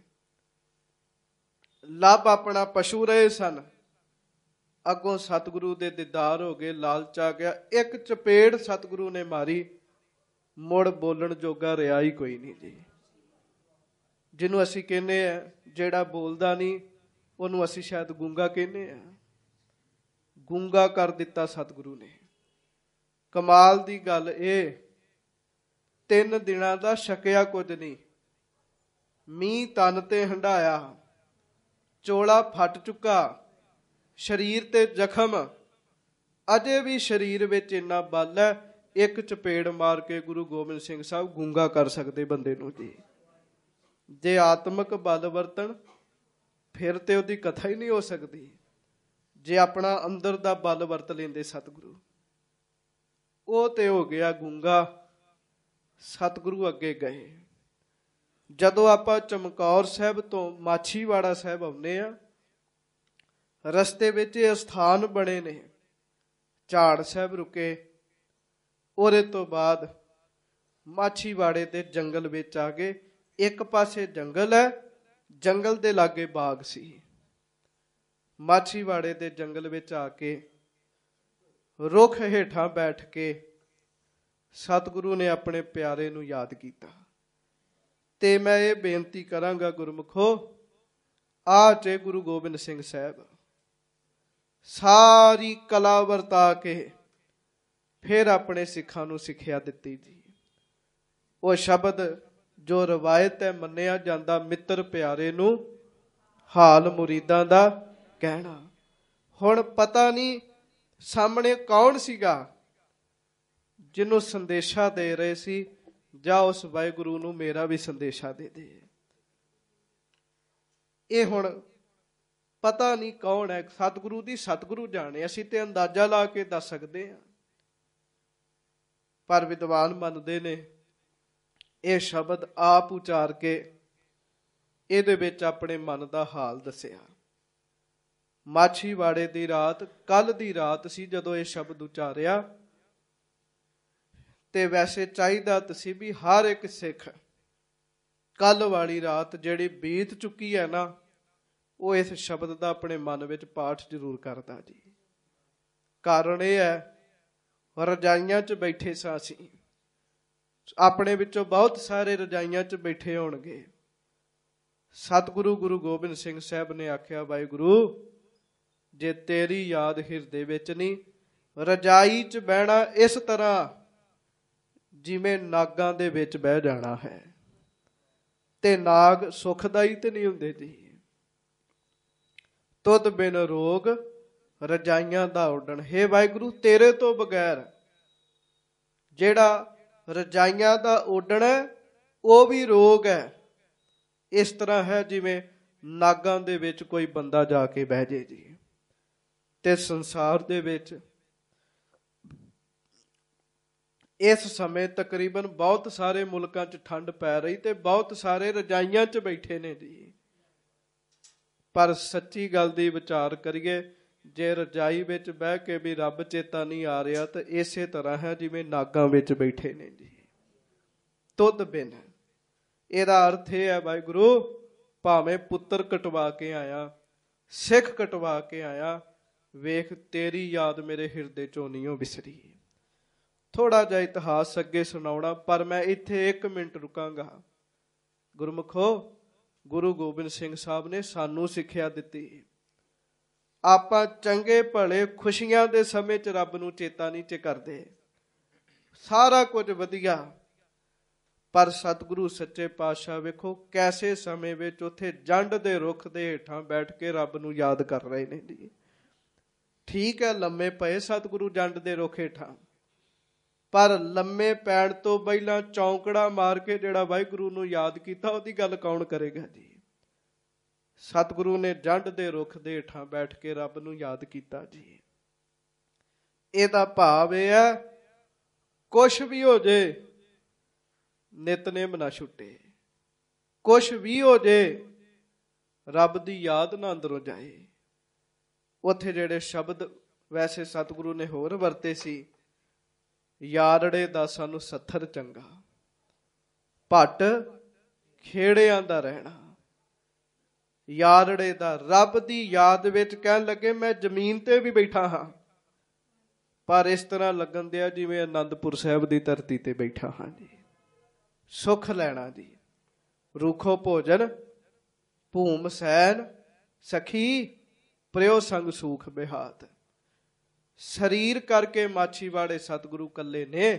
ਲੱਭ ਆਪਣਾ ਪਸ਼ੂ ਰਹੇ ਸਨ, ਅੱਗੋਂ ਸਤਿਗੁਰੂ ਦੇ ਦੀਦਾਰ ਹੋ ਗਏ, ਲਾਲਚ ਆ ਗਿਆ, ਇੱਕ ਚਪੇੜ ਸਤਿਗੁਰੂ ਨੇ ਮਾਰੀ, ਮੁੜ ਬੋਲਣ ਜੋਗਾ ਰਿਹਾ ਹੀ ਕੋਈ ਨਹੀਂ ਜੀ। ਜਿਹਨੂੰ ਅਸੀਂ ਕਹਿੰਦੇ ਆ ਜਿਹੜਾ ਬੋਲਦਾ ਨਹੀਂ, ਉਹਨੂੰ ਅਸੀਂ ਸ਼ਾਇਦ ਗੂੰਗਾ ਕਹਿੰਦੇ ਆ। ਗੂੰਗਾ ਕਰ ਦਿੱਤਾ ਸਤਿਗੁਰੂ ਨੇ। ਕਮਾਲ ਦੀ ਗੱਲ ਇਹ, ਤਿੰਨ ਦਿਨਾਂ ਦਾ ਛਕਿਆ ਕੁਝ ਨਹੀਂ, ਮੀਂਹ ਤਨ ਤੇ ਹੰਢਾਇਆ, ਚੋਲਾ ਫਟ ਚੁੱਕਾ, ਸਰੀਰ ਤੇ ਜ਼ਖਮ, ਅਜੇ ਵੀ ਸਰੀਰ ਵਿੱਚ ਇੰਨਾ ਬਲ ਹੈ, ਇੱਕ ਚਪੇੜ ਮਾਰ ਕੇ ਗੁਰੂ ਗੋਬਿੰਦ ਸਿੰਘ ਸਾਹਿਬ ਗੂੰਗਾ ਕਰ ਸਕਦੇ ਬੰਦੇ ਨੂੰ ਜੀ। ਜੇ ਆਤਮਿਕ ਬਲ ਵਰਤਣ ਫਿਰ ਤੇ ਉਹਦੀ ਕਥਾ ਹੀ ਨਹੀਂ ਹੋ ਸਕਦੀ। ਜੇ ਆਪਣਾ ਅੰਦਰ ਦਾ ਬਲ ਵਰਤ ਲੈਂਦੇ ਸਤਿਗੁਰੂ, ਉਹ ਤੇ ਹੋ ਗਿਆ ਗੂੰਗਾ। ਸਤਿਗੁਰੂ ਅੱਗੇ ਗਏ। ਜਦੋਂ ਆਪਾਂ ਚਮਕੌਰ ਸਾਹਿਬ ਤੋਂ ਮਾਛੀਵਾੜਾ ਸਾਹਿਬ ਆਉਂਦੇ ਆ, ਰਸਤੇ ਵਿੱਚ ਇਹ ਸਥਾਨ ਬਣੇ ਨੇ। ਝਾੜ ਸਾਹਿਬ ਰੁਕੇ, ਉਹਦੇ ਤੋਂ ਬਾਅਦ ਮਾਛੀਵਾੜੇ ਦੇ ਜੰਗਲ ਵਿੱਚ ਆ ਗਏ। ਇੱਕ ਪਾਸੇ ਜੰਗਲ ਹੈ, ਜੰਗਲ ਦੇ ਲਾਗੇ ਬਾਗ ਸੀ। ਮਾਛੀਵਾੜੇ ਦੇ ਜੰਗਲ ਵਿੱਚ ਆ ਕੇ ਰੁੱਖ ਹੇਠਾਂ ਬੈਠ ਕੇ ਸਤਿਗੁਰੂ ਨੇ ਆਪਣੇ ਪਿਆਰੇ ਨੂੰ ਯਾਦ ਕੀਤਾ। ਤੇ ਮੈਂ ਇਹ ਬੇਨਤੀ ਕਰਾਂਗਾ ਗੁਰਮੁਖੋ, ਆ ਚੇ ਗੁਰੂ ਗੋਬਿੰਦ ਸਿੰਘ ਸਾਹਿਬ ਸਾਰੀ ਕਲਾ ਵਰਤਾ ਕੇ ਫਿਰ ਆਪਣੇ ਸਿੱਖਾਂ ਨੂੰ ਸਿੱਖਿਆ ਦਿੱਤੀ ਜੀ। ਉਹ ਸ਼ਬਦ ਜੋ ਰਵਾਇਤ ਹੈ, ਮੰਨਿਆ ਜਾਂਦਾ, ਮਿੱਤਰ ਪਿਆਰੇ ਨੂੰ ਹਾਲ ਮੁਰੀਦਾਂ ਦਾ ਕਹਿਣਾ। ਹੁਣ ਪਤਾ ਨਹੀਂ ਸਾਹਮਣੇ ਕੌਣ ਸੀਗਾ ਜਿਹਨੂੰ ਸੰਦੇਸ਼ਾ ਦੇ ਰਹੇ ਸੀ, ਜਾਂ ਉਸ ਵਾਹਿਗੁਰੂ ਨੂੰ ਮੇਰਾ ਵੀ ਸੰਦੇਸ਼ਾ ਦੇ ਦੇ। ਇਹ ਹੁਣ ਪਤਾ ਨਹੀਂ ਕੌਣ ਹੈ, ਸਤਿਗੁਰੂ ਦੀ ਸਤਿਗੁਰੂ ਜਾਣੇ, ਅਸੀਂ ਤੇ ਅੰਦਾਜ਼ਾ ਲਾ ਕੇ ਦੱਸ ਸਕਦੇ ਹਾਂ। ਪਰ ਵਿਦਵਾਨ ਮੰਨਦੇ ਨੇ ਇਹ ਸ਼ਬਦ ਆਪ ਉਚਾਰ ਕੇ ਇਹਦੇ ਵਿੱਚ ਆਪਣੇ ਮਨ ਦਾ ਹਾਲ ਦੱਸਿਆ। ਮਾਛੀਵਾੜੇ ਦੀ ਰਾਤ, ਕੱਲ ਦੀ ਰਾਤ ਸੀ ਜਦੋਂ ਇਹ ਸ਼ਬਦ ਉਚਾਰਿਆ। ਤੇ ਵੈਸੇ ਚਾਹੀਦਾ ਤੁਸੀਂ ਵੀ ਹਰ ਇੱਕ ਸਿੱਖ ਕੱਲ ਵਾਲੀ ਰਾਤ ਜਿਹੜੀ ਬੀਤ ਚੁੱਕੀ ਹੈ ਨਾ, ਉਹ ਇਸ ਸ਼ਬਦ ਦਾ ਆਪਣੇ ਮਨ ਵਿੱਚ ਪਾਠ ਜ਼ਰੂਰ ਕਰਦਾ ਜੀ। ਕਾਰਨ ਇਹ ਹੈ, ਰਜਾਈਆਂ 'ਚ ਬੈਠੇ ਸਾਂ ਅਸੀਂ, ਆਪਣੇ ਵਿੱਚੋਂ ਬਹੁਤ ਸਾਰੇ ਰਜਾਈਆਂ 'ਚ ਬੈਠੇ ਹੋਣਗੇ। ਸਤਿਗੁਰੂ ਗੁਰੂ ਗੋਬਿੰਦ ਸਿੰਘ ਸਾਹਿਬ ਨੇ ਆਖਿਆ, ਵਾਹਿਗੁਰੂ ਜੇ ਤੇਰੀ ਯਾਦ ਹਿਰਦੇ ਵਿੱਚ ਨਹੀਂ, ਰਜਾਈ 'ਚ ਬਹਿਣਾ ਇਸ ਤਰ੍ਹਾਂ ਜਿਵੇਂ ਨਾਗਾਂ ਦੇ ਵਿੱਚ ਬਹਿ ਜਾਣਾ ਹੈ। ਤੇ ਨਾਗ ਸੁਖਦਾਈ ਤੇ ਨਹੀਂ ਹੁੰਦੇ ਜੀ। ਤੁਧ ਬਿਨ ਰੋਗ ਰਜਾਈਆਂ ਦਾ ਉੱਡਣ। ਹੇ ਵਾਹਿਗੁਰੂ, ਤੇਰੇ ਤੋਂ ਬਗੈਰ ਜਿਹੜਾ ਰਜਾਈਆਂ ਦਾ ਉੱਡਣ ਹੈ ਉਹ ਵੀ ਰੋਗ ਹੈ। ਇਸ ਤਰ੍ਹਾਂ ਹੈ ਜਿਵੇਂ ਨਾਗਾਂ ਦੇ ਵਿੱਚ ਕੋਈ ਬੰਦਾ ਜਾ ਕੇ ਬਹਿ ਜੇ ਜੀ। ਤੇ ਸੰਸਾਰ ਦੇ ਵਿੱਚ ਇਸ ਸਮੇਂ ਤਕਰੀਬਨ ਬਹੁਤ ਸਾਰੇ ਮੁਲਕਾਂ 'ਚ ਠੰਡ ਪੈ ਰਹੀ ਤੇ ਬਹੁਤ ਸਾਰੇ ਰਜਾਈਆਂ 'ਚ ਬੈਠੇ ਨੇ ਜੀ। ਪਰ ਸੱਚੀ ਗੱਲ ਦੀ ਵਿਚਾਰ ਕਰੀਏ, ਜੇ ਰਜਾਈ ਵਿੱਚ ਬਹਿ ਕੇ ਵੀ ਰੱਬ ਚੇਤਾ ਨਹੀਂ ਆ ਰਿਹਾ ਤਾਂ ਇਸੇ ਤਰ੍ਹਾਂ ਹੈ ਜਿਵੇਂ ਨਾਗਾਂ ਵਿੱਚ ਬੈਠੇ ਨੇ ਜੀ। ਤੁਧ ਬਿਨ, ਇਹਦਾ ਅਰਥ ਇਹ ਹੈ ਵਾਹਿਗੁਰੂ, ਭਾਵੇਂ ਪੁੱਤਰ ਕਟਵਾ ਕੇ ਆਇਆ, ਸਿੱਖ ਕਟਵਾ ਕੇ ਆਇਆ, ਵੇਖ ਤੇਰੀ ਯਾਦ ਮੇਰੇ ਹਿਰਦੇ ਚੋਂ ਨਹੀਂ ਵਿਸਰੀ। ਥੋੜਾ ਜਿਹਾ ਇਤਿਹਾਸ ਅੱਗੇ ਸੁਣਾਉਣਾ, ਪਰ ਮੈਂ ਇੱਥੇ ਇੱਕ ਮਿੰਟ ਰੁਕਾਂਗਾ। ਗੁਰਮੁਖੋ, ਗੁਰੂ ਗੋਬਿੰਦ ਸਿੰਘ ਸਾਹਿਬ ਨੇ ਸਾਨੂੰ ਸਿੱਖਿਆ ਦਿੱਤੀ। ਆਪਾਂ ਚੰਗੇ ਭਲੇ ਖੁਸ਼ੀਆਂ ਦੇ ਸਮੇਂ 'ਚ ਰੱਬ ਨੂੰ ਚੇਤਾ ਨਹੀਂ ਚ ਕਰਦੇ, ਸਾਰਾ ਕੁਝ ਵਧੀਆ। ਪਰ ਸਤਿਗੁਰੂ ਸੱਚੇ ਪਾਤਸ਼ਾਹ ਵੇਖੋ ਕੈਸੇ ਸਮੇਂ ਵਿੱਚ ਉੱਥੇ ਜੰਡ ਦੇ ਰੁੱਖ ਦੇ ਹੇਠਾਂ ਬੈਠ ਕੇ ਰੱਬ ਨੂੰ ਯਾਦ ਕਰ ਰਹੇ ਨੇ ਜੀ। ਠੀਕ ਹੈ, ਲੰਮੇ ਪਏ ਸਤਿਗੁਰੂ ਜੰਡ ਦੇ ਰੁੱਖ ਹੇਠਾਂ, ਪਰ ਲੰਮੇ ਪੈਣ ਤੋਂ ਪਹਿਲਾਂ ਚੌਂਕੜਾ ਮਾਰ ਕੇ ਜਿਹੜਾ ਵਾਹਿਗੁਰੂ ਨੂੰ ਯਾਦ ਕੀਤਾ, ਉਹਦੀ ਗੱਲ ਕੌਣ ਕਰੇਗਾ ਜੀ। ਸਤਿਗੁਰੂ ਨੇ ਜੰਡ ਦੇ ਰੁੱਖ ਦੇ ਹੇਠਾਂ ਬੈਠ ਕੇ ਰੱਬ ਨੂੰ ਯਾਦ ਕੀਤਾ ਜੀ। ਇਹਦਾ ਭਾਵ ਇਹ ਹੈ, ਕੁਛ ਵੀ ਹੋ ਜੇ ਨਿਤਨੇਮ ਨਾ ਛੁੱਟੇ, ਕੁਛ ਵੀ ਹੋ ਜੇ ਰੱਬ ਦੀ ਯਾਦ ਨਾ ਅੰਦਰੋਂ ਜਾਏ। ਉੱਥੇ ਜਿਹੜੇ ਸ਼ਬਦ ਵੈਸੇ ਸਤਿਗੁਰੂ ਨੇ ਹੋਰ ਵਰਤੇ ਸੀ, ਯਾਰੜੇ ਦਾ ਸਾਨੂੰ ਸੱਥਰ ਚੰਗਾ, ਭੱਟ ਖੇੜਿਆਂ ਦਾ ਰਹਿਣਾ। ਯਾਰੜੇ ਦਾ ਰੱਬ ਦੀ ਯਾਦ ਵਿੱਚ ਕਹਿਣ ਲੱਗੇ ਮੈਂ ਜ਼ਮੀਨ ਤੇ ਵੀ ਬੈਠਾ ਹਾਂ, ਪਰ ਇਸ ਤਰ੍ਹਾਂ ਲੱਗਣ ਦਿਆ ਜਿਵੇਂ ਆਨੰਦਪੁਰ ਸਾਹਿਬ ਦੀ ਧਰਤੀ ਤੇ ਬੈਠਾ ਹਾਂ ਜੀ। ਸੁੱਖ ਲੈਣਾ ਜੀ। ਰੂਖੋ ਭੋਜਨ ਭੂਮ ਸੈਨ ਸਖੀ, ਪ੍ਰਿਓ ਸੰਗ ਸੂਖ ਬਿਹਾਤ। ਸਰੀਰ ਕਰਕੇ ਮਾਛੀਵਾੜੇ ਸਤਿਗੁਰੂ ਕੱਲੇ ਨੇ,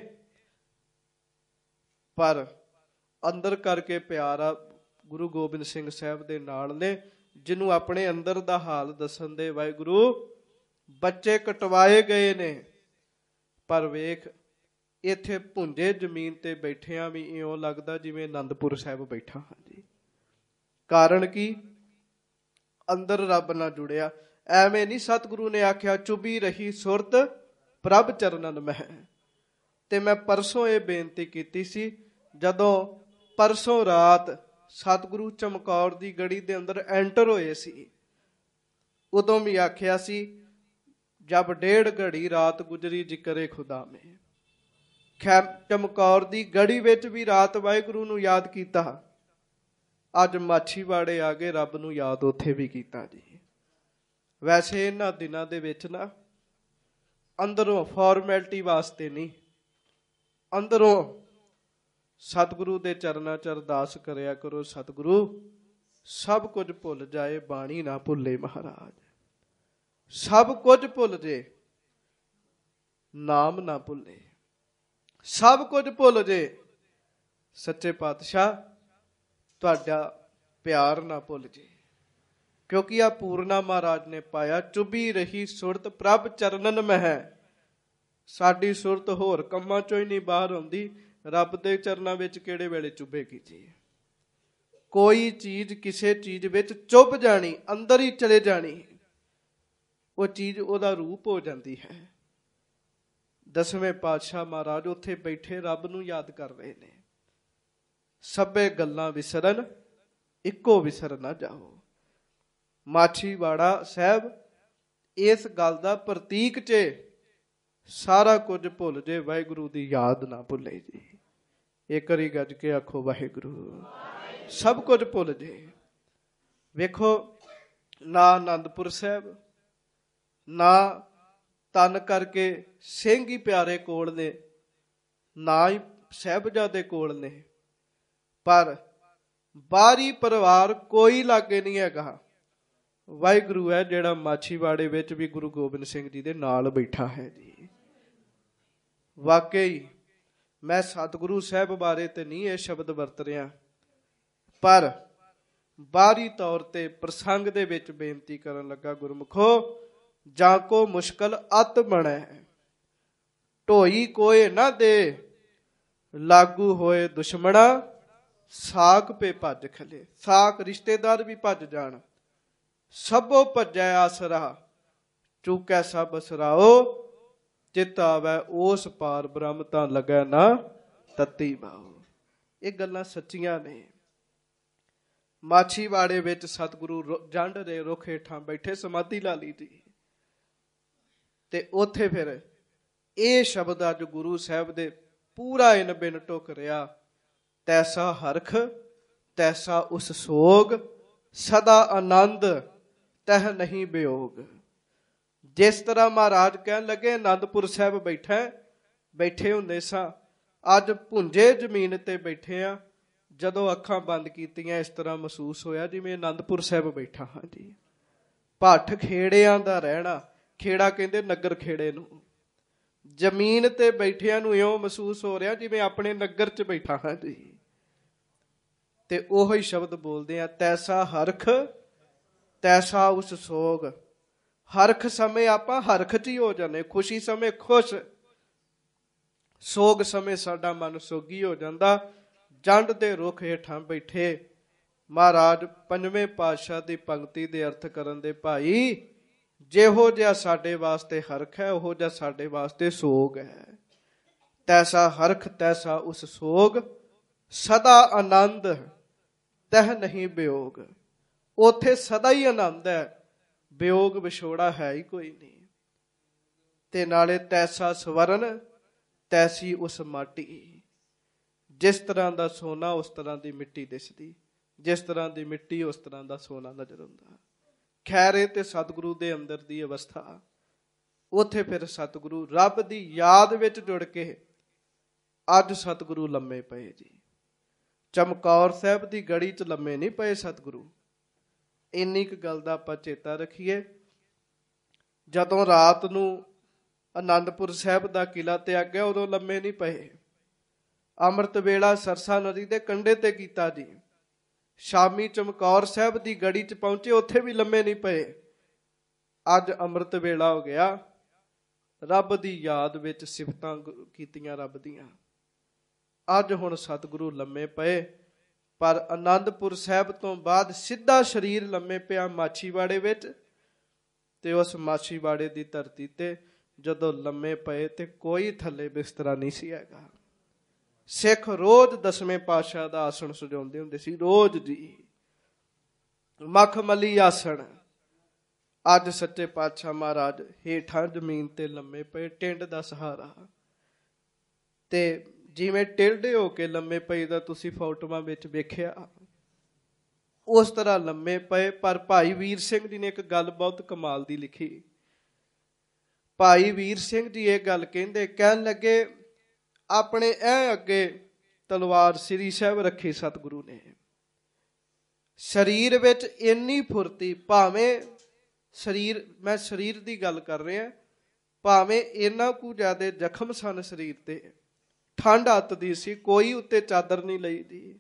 ਪਰ ਅੰਦਰ ਕਰਕੇ ਪਿਆਰਾ ਗੁਰੂ ਗੋਬਿੰਦ ਸਿੰਘ ਸਾਹਿਬ ਦੇ ਨਾਲ ਨੇ, ਜਿਹਨੂੰ ਆਪਣੇ ਅੰਦਰ ਦਾ ਹਾਲ ਦੱਸਣ ਦੇ ਵਾਹਿਗੁਰੂ ਬੱਚੇ ਕਟਵਾਏ ਗਏ ਨੇ। ਪਰ ਵੇਖ ਇੱਥੇ ਭੁੰਜੇ ਜ਼ਮੀਨ ਤੇ ਬੈਠਿਆਂ ਵੀ ਇਉਂ ਲੱਗਦਾ ਜਿਵੇਂ ਆਨੰਦਪੁਰ ਸਾਹਿਬ ਬੈਠਾ ਹਾਂ ਜੀ। ਕਾਰਨ ਕੀ? ਅੰਦਰ ਰੱਬ ਨਾਲ ਜੁੜਿਆ। ਐਵੇਂ ਨਹੀਂ ਸਤਿਗੁਰੂ ਨੇ ਆਖਿਆ ਚੁਭੀ ਰਹੀ ਸੁਰਤ ਪ੍ਰਭ ਚਰਨਨ ਮਹਿ। ਤੇ ਮੈਂ ਪਰਸੋਂ ਇਹ ਬੇਨਤੀ ਕੀਤੀ ਸੀ, ਜਦੋਂ ਪਰਸੋਂ ਰਾਤ ਸਤਿਗੁਰੂ ਚਮਕੌਰ ਦੀ ਗੜੀ ਦੇ ਅੰਦਰ ਐਂਟਰ ਹੋਏ ਸੀ, ਉਦੋਂ ਵੀ ਆਖਿਆ ਸੀ ਜਬ ਡੇਢ ਘੜੀ ਰਾਤ ਗੁਜਰੀ ਜ਼ਿਕਰੇ ਖੁਦਾ ਮੇ। ਖੈ ਚਮਕੌਰ ਦੀ ਗੜੀ ਵਿੱਚ ਵੀ ਰਾਤ ਵਾਹਿਗੁਰੂ ਨੂੰ ਯਾਦ ਕੀਤਾ। ਅੱਜ ਮਾਛੀਵਾੜੇ ਆ ਕੇ ਰੱਬ ਨੂੰ ਯਾਦ ਉੱਥੇ ਵੀ ਕੀਤਾ ਜੀ। ਵੈਸੇ ਇਹਨਾਂ ਦਿਨਾਂ ਦੇ ਵਿੱਚ ਨਾ ਅੰਦਰੋਂ ਫਾਰਮੈਲਿਟੀ ਵਾਸਤੇ ਨਹੀਂ, ਅੰਦਰੋਂ ਸਤਿਗੁਰੂ ਦੇ ਚਰਨਾਂ 'ਚ ਅਰਦਾਸ ਕਰਿਆ ਕਰੋ, ਸਤਿਗੁਰੂ ਸਭ ਕੁਝ ਭੁੱਲ ਜਾਏ ਬਾਣੀ ਨਾ ਭੁੱਲੇ ਮਹਾਰਾਜ, ਸਭ ਕੁਝ ਭੁੱਲ ਜੇ ਨਾਮ ਨਾ ਭੁੱਲੇ, ਸਭ ਕੁਝ ਭੁੱਲ ਜੇ ਸੱਚੇ ਪਾਤਸ਼ਾਹ ਤੁਹਾਡਾ ਪਿਆਰ ਨਾ ਭੁੱਲ ਜੇ। ਕਿਉਂਕਿ ਆ ਪੂਰਨਾ ਮਹਾਰਾਜ ਨੇ ਪਾਇਆ ਚੁਭੀ ਰਹੀ ਸੁਰਤ ਪ੍ਰਭ ਚਰਨਨ ਮਹਿ। ਸਾਡੀ ਸੁਰਤ ਹੋਰ ਕੰਮਾਂ ਚੋਂ ਹੀ ਨਹੀਂ ਬਾਹਰ ਆਉਂਦੀ, ਰੱਬ ਦੇ ਚਰਨਾਂ ਵਿੱਚ ਕਿਹੜੇ ਵੇਲੇ ਚੁਭੇਗੀ ਜੀ। ਕੋਈ ਚੀਜ਼ ਕਿਸੇ ਚੀਜ਼ ਵਿੱਚ ਚੁੱਭ ਜਾਣੀ, ਅੰਦਰ ਹੀ ਚਲੇ ਜਾਣੀ, ਉਹ ਚੀਜ਼ ਉਹਦਾ ਰੂਪ ਹੋ ਜਾਂਦੀ ਹੈ। ਦਸਵੇਂ ਪਾਤਸ਼ਾਹ ਮਹਾਰਾਜ ਉੱਥੇ ਬੈਠੇ ਰੱਬ ਨੂੰ ਯਾਦ ਕਰ ਰਹੇ ਨੇ। ਸਭੇ ਗੱਲਾਂ ਵਿਸਰਨ ਇੱਕੋ ਵਿਸਰ ਨਾ ਜਾਓ। ਮਾਛੀਵਾੜਾ ਸਾਹਿਬ ਇਸ ਗੱਲ ਦਾ ਪ੍ਰਤੀਕ 'ਚ ਸਾਰਾ ਕੁਝ ਭੁੱਲ ਜੇ ਵਾਹਿਗੁਰੂ ਦੀ ਯਾਦ ਨਾ ਭੁੱਲੇ ਜੀ। ਇੱਕ ਵਾਰੀ ਗੱਜ ਕੇ ਆਖੋ ਵਾਹਿਗੁਰੂ। ਸਭ ਕੁਝ ਭੁੱਲ ਜੇ। ਵੇਖੋ ਨਾ ਆਨੰਦਪੁਰ ਸਾਹਿਬ, ਨਾ ਤਨ ਕਰਕੇ ਸਿੰਘ ਹੀ ਪਿਆਰੇ ਕੋਲ ਨੇ, ਨਾ ਹੀ ਸਾਹਿਬਜ਼ਾਦੇ ਕੋਲ ਨੇ, ਪਰ ਬਾਹਰੀ ਪਰਿਵਾਰ ਕੋਈ ਲਾਗੇ ਨਹੀਂ ਹੈਗਾ। ਵਾਹਿਗੁਰੂ ਹੈ ਜਿਹੜਾ ਮਾਛੀਵਾੜੇ ਵਿੱਚ ਵੀ ਗੁਰੂ ਗੋਬਿੰਦ ਸਿੰਘ ਜੀ ਦੇ ਨਾਲ ਬੈਠਾ ਹੈ ਜੀ। ਵਾਕਈ ਮੈਂ ਸਤਿਗੁਰੂ ਸਾਹਿਬ ਬਾਰੇ ਤੇ ਨਹੀਂ ਇਹ ਸ਼ਬਦ ਵਰਤ ਰਿਹਾ, ਪਰ ਬਾਹਰੀ ਤੌਰ ਤੇ ਪ੍ਰਸੰਗ ਦੇ ਵਿੱਚ ਬੇਨਤੀ ਕਰਨ ਲੱਗਾ, ਗੁਰਮੁਖੋ ਜਾਂ ਕੋ ਮੁਸ਼ਕਲ ਅਤ ਬਣੈ ਢੋਈ ਕੋਏ ਨਾ ਦੇ, ਲਾਗੂ ਹੋਏ ਦੁਸ਼ਮਣਾ ਸਾਕ ਪੇ ਭੱਜ ਖਲੇ। ਸਾਕ ਰਿਸ਼ਤੇਦਾਰ ਵੀ ਭੱਜ ਜਾਣ, ਸਭੋ ਭੱਜੈ ਆਸਰਾ ਚੁਕੈ ਸਭ ਅਸਰਾਓ, ਚਿਤ ਆਵੈ ਉਸ ਪਾਰ ਬ੍ਰਹਮ ਤਾਂ ਲੱਗੈ ਨਾ ਤਤੀ ਬਾਓ। ਇਹ ਗੱਲਾਂ ਸੱਚੀਆਂ ਨੇ। ਮਾਛੀਵਾੜੇ ਵਿੱਚ ਸਤਿਗੁਰੂ ਜੰਡ ਦੇ ਰੁੱਖ ਹੇਠਾਂ ਬੈਠੇ ਸਮਾਧੀ ਲਾ ਲਈ ਜੀ। ਤੇ ਉੱਥੇ ਫਿਰ ਇਹ ਸ਼ਬਦ ਅੱਜ ਗੁਰੂ ਸਾਹਿਬ ਦੇ ਪੂਰਾ ਇਨ ਬਿਨ ਟੁਕ ਰਿਹਾ, ਤੈਸਾ ਹਰਖ ਤੈਸਾ ਉਸ ਸੋਗ, ਸਦਾ ਆਨੰਦ ਤਹ ਨਹੀਂ ਵਿਯੋਗ। ਜਿਸ ਤਰ੍ਹਾਂ ਮਹਾਰਾਜ ਕਹਿਣ ਲੱਗੇ ਆਨੰਦਪੁਰ ਸਾਹਿਬ ਬੈਠਾ ਬੈਠੇ ਹੁੰਦੇ ਸਾਂ, ਅੱਜ ਭੁੰਜੇ ਜ਼ਮੀਨ ਤੇ ਬੈਠੇ ਆ। ਜਦੋਂ ਅੱਖਾਂ ਬੰਦ ਕੀਤੀਆਂ ਇਸ ਤਰ੍ਹਾਂ ਮਹਿਸੂਸ ਹੋਇਆ ਜਿਵੇਂ ਆਨੰਦਪੁਰ ਸਾਹਿਬ ਬੈਠਾ ਹਾਂ ਜੀ। ਭੱਠ ਖੇੜਿਆਂ ਦਾ ਰਹਿਣਾ, ਖੇੜਾ ਕਹਿੰਦੇ ਨਗਰ ਖੇੜੇ ਨੂੰ। ਜ਼ਮੀਨ ਤੇ ਬੈਠਿਆਂ ਨੂੰ ਇਉਂ ਮਹਿਸੂਸ ਹੋ ਰਿਹਾ ਜਿਵੇਂ ਆਪਣੇ ਨਗਰ 'ਚ ਬੈਠਾ ਹਾਂ ਜੀ। ਤੇ ਉਹੀ ਸ਼ਬਦ ਬੋਲਦੇ ਆ, ਤੈਸਾ ਹਰਖ ਤੈਸਾ ਉਸ ਸੋਗ। ਹਰਖ ਸਮੇਂ ਆਪਾਂ ਹਰਖ 'ਚ ਹੀ ਹੋ ਜਾਂਦੇ, ਖੁਸ਼ੀ ਸਮੇਂ ਖੁਸ਼, ਸੋਗ ਸਮੇਂ ਸਾਡਾ ਮਨ ਸੋਗੀ ਹੋ ਜਾਂਦਾ। ਜੰਡ ਦੇ ਰੁੱਖ ਹੇਠਾਂ ਬੈਠੇ ਮਹਾਰਾਜ ਪੰਜਵੇਂ ਪਾਤਸ਼ਾਹ ਦੀ ਪੰਕਤੀ ਦੇ ਅਰਥ ਕਰਨ ਦੇ ਭਾਈ, ਜਿਹੋ ਜਿਹਾ ਸਾਡੇ ਵਾਸਤੇ ਹਰਖ ਹੈ ਉਹੋ ਜਿਹਾ ਸਾਡੇ ਵਾਸਤੇ ਸੋਗ ਹੈ। ਤੈਸਾ ਹਰਖ ਤੈਸਾ ਉਸ ਸੋਗ, ਸਦਾ ਆਨੰਦ ਤਹ ਨਹੀਂ ਵਿਯੋਗ। ਉਥੇ ਸਦਾ ਹੀ ਆਨੰਦ ਹੈ, ਵਿਯੋਗ ਵਿਛੋੜਾ ਹੈ ਹੀ ਕੋਈ ਨਹੀਂ। ਤੇ ਨਾਲੇ ਤੈਸਾ ਸਵਰਨ ਤੈਸੀ ਉਸ ਮਾਟੀ। ਜਿਸ ਤਰ੍ਹਾਂ ਦਾ ਸੋਨਾ ਉਸ ਤਰ੍ਹਾਂ ਦੀ ਮਿੱਟੀ ਦਿਸਦੀ, ਜਿਸ ਤਰ੍ਹਾਂ ਦੀ ਮਿੱਟੀ ਉਸ ਤਰ੍ਹਾਂ ਦਾ ਸੋਨਾ ਨਜ਼ਰ ਆਉਂਦਾ। ਖੈਰੇ ਤੇ ਸਤਿਗੁਰੂ ਦੇ ਅੰਦਰ ਦੀ ਅਵਸਥਾ, ਉਥੇ ਫਿਰ ਸਤਿਗੁਰੂ ਰੱਬ ਦੀ ਯਾਦ ਵਿੱਚ ਜੁੜ ਕੇ ਅੱਜ ਸਤਿਗੁਰੂ ਲੰਮੇ ਪਏ ਜੀ। ਚਮਕੌਰ ਸਾਹਿਬ ਦੀ ਗੜੀ 'ਚ ਲੰਮੇ ਨਹੀਂ ਪਏ ਸਤਿਗੁਰੂ। ਇੰਨੀ ਕੁ ਗੱਲ ਦਾ ਆਪਾਂ ਚੇਤਾ ਰੱਖੀਏ। ਜਦੋਂ ਰਾਤ ਨੂੰ ਆਨੰਦਪੁਰ ਸਾਹਿਬ ਦਾ ਕਿਲਾ ਤਿਆਗਿਆ ਉਦੋਂ ਲੰਮੇ ਨਹੀਂ ਪਏ। ਅੰਮ੍ਰਿਤ ਵੇਲਾ ਸਰਸਾ ਨਦੀ ਦੇ ਕੰਢੇ ਤੇ ਕੀਤਾ ਜੀ। ਸ਼ਾਮੀ ਚਮਕੌਰ ਸਾਹਿਬ ਦੀ ਗੜੀ 'ਚ ਪਹੁੰਚੇ, ਉੱਥੇ ਵੀ ਲੰਮੇ ਨਹੀਂ ਪਏ। ਅੱਜ ਅੰਮ੍ਰਿਤ ਵੇਲਾ ਹੋ ਗਿਆ, ਰੱਬ ਦੀ ਯਾਦ ਵਿੱਚ ਸਿਫਤਾਂ ਕੀਤੀਆਂ ਰੱਬ ਦੀਆਂ। ਅੱਜ ਹੁਣ ਸਤਿਗੁਰੂ ਲੰਮੇ ਪਏ, ਪਰ ਆਨੰਦਪੁਰ ਸਾਹਿਬ ਤੋਂ ਬਾਅਦ ਸਿੱਧਾ ਸਰੀਰ ਲੰਮੇ ਪਿਆ ਮਾਛੀਵਾੜੇ ਵਿੱਚ। ਤੇ ਉਸ ਮਾਛੀਵਾੜੇ ਦੀ ਧਰਤੀ ਤੇ ਜਦੋਂ ਲੰਮੇ ਪਏ ਤੇ ਕੋਈ ਥੱਲੇ ਬਿਸਤਰਾ ਨਹੀਂ ਸੀ ਹੈਗਾ। ਸਿੱਖ ਰੋਜ਼ ਦਸਵੇਂ ਪਾਤਸ਼ਾਹ ਦਾ ਆਸਣ ਸਜਾਉਂਦੇ ਹੁੰਦੇ ਸੀ, ਰੋਜ਼ ਜੀ, ਮਖਮਲੀ ਆਸਣ। ਅੱਜ ਸੱਚੇ ਪਾਤਸ਼ਾਹ ਮਹਾਰਾਜ ਹੇਠਾਂ ਜ਼ਮੀਨ ਤੇ ਲੰਮੇ ਪਏ, ਟਿੰਡ ਦਾ ਸਹਾਰਾ। ਤੇ ਜਿਵੇਂ ਟੇਢੇ ਹੋ ਕੇ ਲੰਮੇ ਪਏ ਦਾ ਤੁਸੀਂ ਫੋਟੋਆਂ ਵਿੱਚ ਵੇਖਿਆ, ਉਸ ਤਰ੍ਹਾਂ ਲੰਮੇ ਪਏ। ਪਰ ਭਾਈ ਵੀਰ ਸਿੰਘ ਜੀ ਨੇ ਇੱਕ ਗੱਲ ਬਹੁਤ ਕਮਾਲ ਦੀ ਲਿਖੀ। ਭਾਈ ਵੀਰ ਸਿੰਘ ਜੀ ਇਹ ਗੱਲ ਕਹਿੰਦੇ, ਕਹਿਣ ਲੱਗੇ ਆਪਣੇ ਇਹ ਅੱਗੇ ਤਲਵਾਰ ਸ੍ਰੀ ਸਾਹਿਬ ਰੱਖੀ ਸਤਿਗੁਰੂ ਨੇ। ਸਰੀਰ ਵਿੱਚ ਇੰਨੀ ਫੁਰਤੀ, ਭਾਵੇਂ ਸਰੀਰ, ਮੈਂ ਸਰੀਰ ਦੀ ਗੱਲ ਕਰ ਰਿਹਾ, ਭਾਵੇਂ ਇੰਨਾ ਕੁ ਜ਼ਿਆਦਾ ਜ਼ਖਮ ਸਨ ਸਰੀਰ ਤੇ, ਠੰਡ ਅੱਤਦੀ ਸੀ, ਕੋਈ ਉੱਤੇ ਚਾਦਰ ਨਹੀਂ ਲਈ ਦੀ।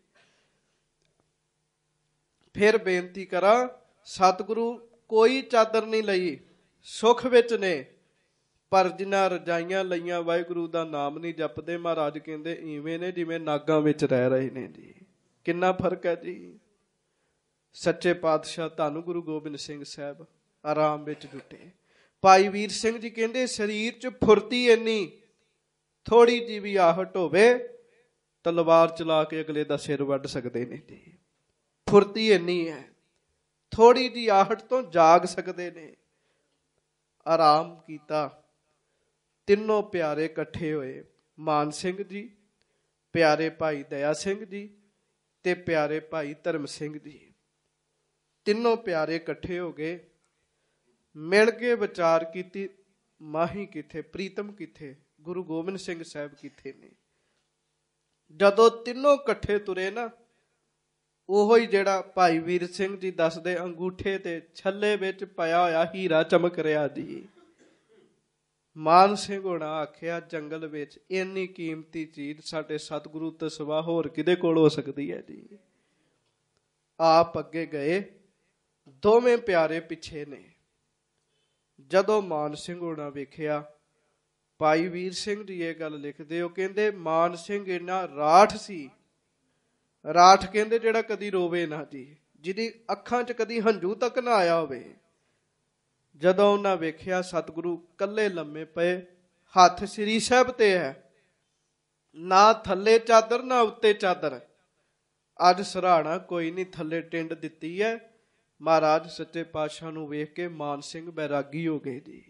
ਫਿਰ ਬੇਨਤੀ ਕਰਾਂ, ਸਤਿਗੁਰੂ ਕੋਈ ਚਾਦਰ ਨਹੀਂ ਲਈ, ਸੁੱਖ ਵਿੱਚ ਨੇ, ਪਰ ਜਿਨ੍ਹਾਂ ਰਜਾਈਆਂ ਲਈਆਂ ਵਾਹਿਗੁਰੂ ਦਾ ਨਾਮ ਨਹੀਂ ਜਪਦੇ, ਮਹਾਰਾਜ ਕਹਿੰਦੇ ਇਵੇਂ ਨੇ ਜਿਵੇਂ ਨਾਗਾਂ ਵਿੱਚ ਰਹਿ ਰਹੇ ਨੇ ਜੀ। ਕਿੰਨਾ ਫਰਕ ਹੈ ਜੀ। ਸੱਚੇ ਪਾਤਸ਼ਾਹ ਧੰਨ ਗੁਰੂ ਗੋਬਿੰਦ ਸਿੰਘ ਸਾਹਿਬ ਆਰਾਮ ਵਿੱਚ ਜੁਟੇ। ਭਾਈ ਵੀਰ ਸਿੰਘ ਜੀ ਕਹਿੰਦੇ ਸਰੀਰ 'ਚ ਫੁਰਤੀ ਇੰਨੀ, ਥੋੜੀ ਜਿਹੀ ਵੀ ਆਹਟ ਹੋਵੇ ਤਲਵਾਰ ਚਲਾ ਕੇ ਅਗਲੇ ਦਾ ਸਿਰ ਵੱਢ ਸਕਦੇ ਨੇ ਜੀ। ਫੁਰਤੀ ਇੰਨੀ ਹੈ, ਥੋੜੀ ਜਿਹੀ ਆਹਟ ਤੋਂ ਜਾਗ ਸਕਦੇ ਨੇ। ਆਰਾਮ ਕੀਤਾ। ਤਿੰਨੋਂ ਪਿਆਰੇ ਇਕੱਠੇ ਹੋਏ, ਮਾਨ ਸਿੰਘ ਜੀ, ਪਿਆਰੇ ਭਾਈ ਦਇਆ ਸਿੰਘ ਜੀ ਤੇ ਪਿਆਰੇ ਭਾਈ ਧਰਮ ਸਿੰਘ ਜੀ। ਤਿੰਨੋਂ ਪਿਆਰੇ ਇਕੱਠੇ ਹੋ ਗਏ, ਮਿਲ ਕੇ ਵਿਚਾਰ ਕੀਤੀ, ਮਾਹੀ ਕਿੱਥੇ, ਪ੍ਰੀਤਮ ਕਿੱਥੇ, ਗੁਰੂ ਗੋਬਿੰਦ ਸਿੰਘ ਸਾਹਿਬ ਕਿੱਥੇ ਨੇ। ਜਦੋਂ ਤਿੰਨੋਂ ਇਕੱਠੇ ਤੁਰੇ ਨਾ, ਉਹੋ ਹੀ ਜਿਹੜਾ ਭਾਈ ਵੀਰ ਸਿੰਘ ਜੀ ਦੱਸਦੇ, ਅੰਗੂਠੇ ਤੇ ਛੱਲੇ ਵਿੱਚ ਪਾਇਆ ਹੋਇਆ ਹੀਰਾ ਚਮਕ ਰਿਹਾ ਜੀ। ਮਾਨ ਸਿੰਘ ਹੋਣਾ ਆਖਿਆ ਜੰਗਲ ਵਿੱਚ ਇੰਨੀ ਕੀਮਤੀ ਚੀਜ਼ ਸਾਡੇ ਸਤਿਗੁਰੂ ਤੋਂ ਸਿਵਾ ਹੋਰ ਕਿਹਦੇ ਕੋਲ ਹੋ ਸਕਦੀ ਹੈ ਜੀ। ਆਪ ਅੱਗੇ ਗਏ, ਦੋਵੇਂ ਪਿਆਰੇ ਪਿੱਛੇ ਨੇ। ਜਦੋਂ ਮਾਨ ਸਿੰਘ ਹੋਣਾ ਵੇਖਿਆ, ਭਾਈ ਵੀਰ ਸਿੰਘ ਜੀ ਇਹ ਗੱਲ ਲਿਖਦੇ, ਉਹ ਕਹਿੰਦੇ ਮਾਨ ਸਿੰਘ ਇੰਨਾ ਰਾਠ ਸੀ। ਰਾਠ ਕਹਿੰਦੇ ਜਿਹੜਾ ਕਦੀ ਰੋਵੇ ਨਾ ਜੀ, ਜਿਹਦੀ ਅੱਖਾਂ 'ਚ ਕਦੀ ਹੰਝੂ ਤੱਕ ਨਾ ਆਇਆ ਹੋਵੇ। ਜਦੋਂ ਉਹਨਾਂ ਵੇਖਿਆ ਸਤਿਗੁਰੂ ਕੱਲੇ ਲੰਮੇ ਪਏ, ਹੱਥ ਸ੍ਰੀ ਸਾਹਿਬ ਤੇ ਹੈ, ਨਾ ਥੱਲੇ ਚਾਦਰ ਨਾ ਉੱਤੇ ਚਾਦਰ। ਅੱਜ ਸਰਾਣਾ ਕੋਈ ਨਹੀਂ, ਥੱਲੇ ਟਿੰਡ ਦਿੱਤੀ ਹੈ। ਮਹਾਰਾਜ ਸੱਚੇ ਪਾਤਸ਼ਾਹ ਨੂੰ ਵੇਖ ਕੇ ਮਾਨ ਸਿੰਘ ਬੈਰਾਗੀ ਹੋ ਗਏ ਜੀ।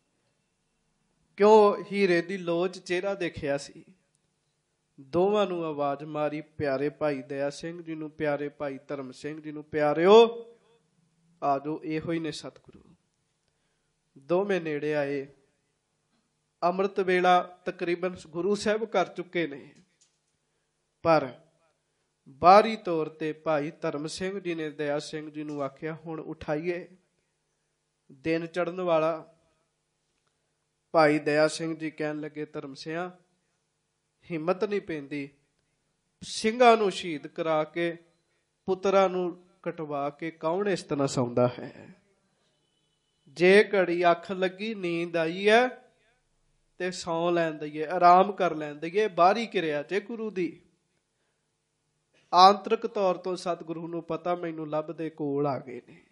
ਕਿਉਂ? ਹੀਰੇ ਦੀ ਲੋਚ ਚਿਹਰਾ ਦੇਖਿਆ ਸੀ। ਦੋਵਾਂ ਨੂੰ ਆਵਾਜ਼ ਮਾਰੀ, ਪਿਆਰੇ ਭਾਈ ਦਇਆ ਸਿੰਘ ਜੀ ਨੂੰ, ਪਿਆਰੇ ਭਾਈ ਧਰਮ ਸਿੰਘ ਜੀ ਨੂੰ, ਪਿਆਰਿਓ ਆ ਜਾਓ, ਇਹੋ ਹੀ ਨੇ ਸਤਿਗੁਰੂ। ਦੋਵੇਂ ਨੇੜੇ ਆਏ। ਅੰਮ੍ਰਿਤ ਵੇਲਾ ਤਕਰੀਬਨ ਗੁਰੂ ਸਾਹਿਬ ਕਰ ਚੁੱਕੇ ਨੇ, ਪਰ ਬਾਹਰੀ ਤੌਰ ਤੇ ਭਾਈ ਧਰਮ ਸਿੰਘ ਜੀ ਨੇ ਦਇਆ ਸਿੰਘ ਜੀ ਨੂੰ ਆਖਿਆ ਹੁਣ ਉਠਾਈਏ, ਦਿਨ ਚੜ੍ਹਨ ਵਾਲਾ। ਭਾਈ ਦਇਆ ਸਿੰਘ ਜੀ ਕਹਿਣ ਲੱਗੇ ਧਰਮ ਸਿਆਂ ਹਿੰਮਤ ਨਹੀਂ ਪੈਂਦੀ, ਸਿੰਘਾਂ ਨੂੰ ਸ਼ਹੀਦ ਕਰਾ ਕੇ ਪੁੱਤਰਾਂ ਨੂੰ ਕਟਵਾ ਕੇ ਕੌਣ ਇਸ ਤਰ੍ਹਾਂ ਸੌਂਦਾ ਹੈ। ਜੇ ਘੜੀ ਅੱਖ ਲੱਗੀ ਨੀਂਦ ਆਈ ਹੈ ਤੇ ਸੌਂ ਲੈਣ ਦਈਏ, ਆਰਾਮ ਕਰ ਲੈਣ ਦਈਏ। ਬਾਹਰੀ ਕਿਰਿਆ ਚ ਗੁਰੂ ਦੀ ਆਂਤਰਿਕ ਤੌਰ ਤੋਂ ਸਤਿਗੁਰੂ ਨੂੰ ਪਤਾ ਮੈਨੂੰ ਲੱਭਦੇ ਕੋਲ ਆ ਗਏ ਨੇ।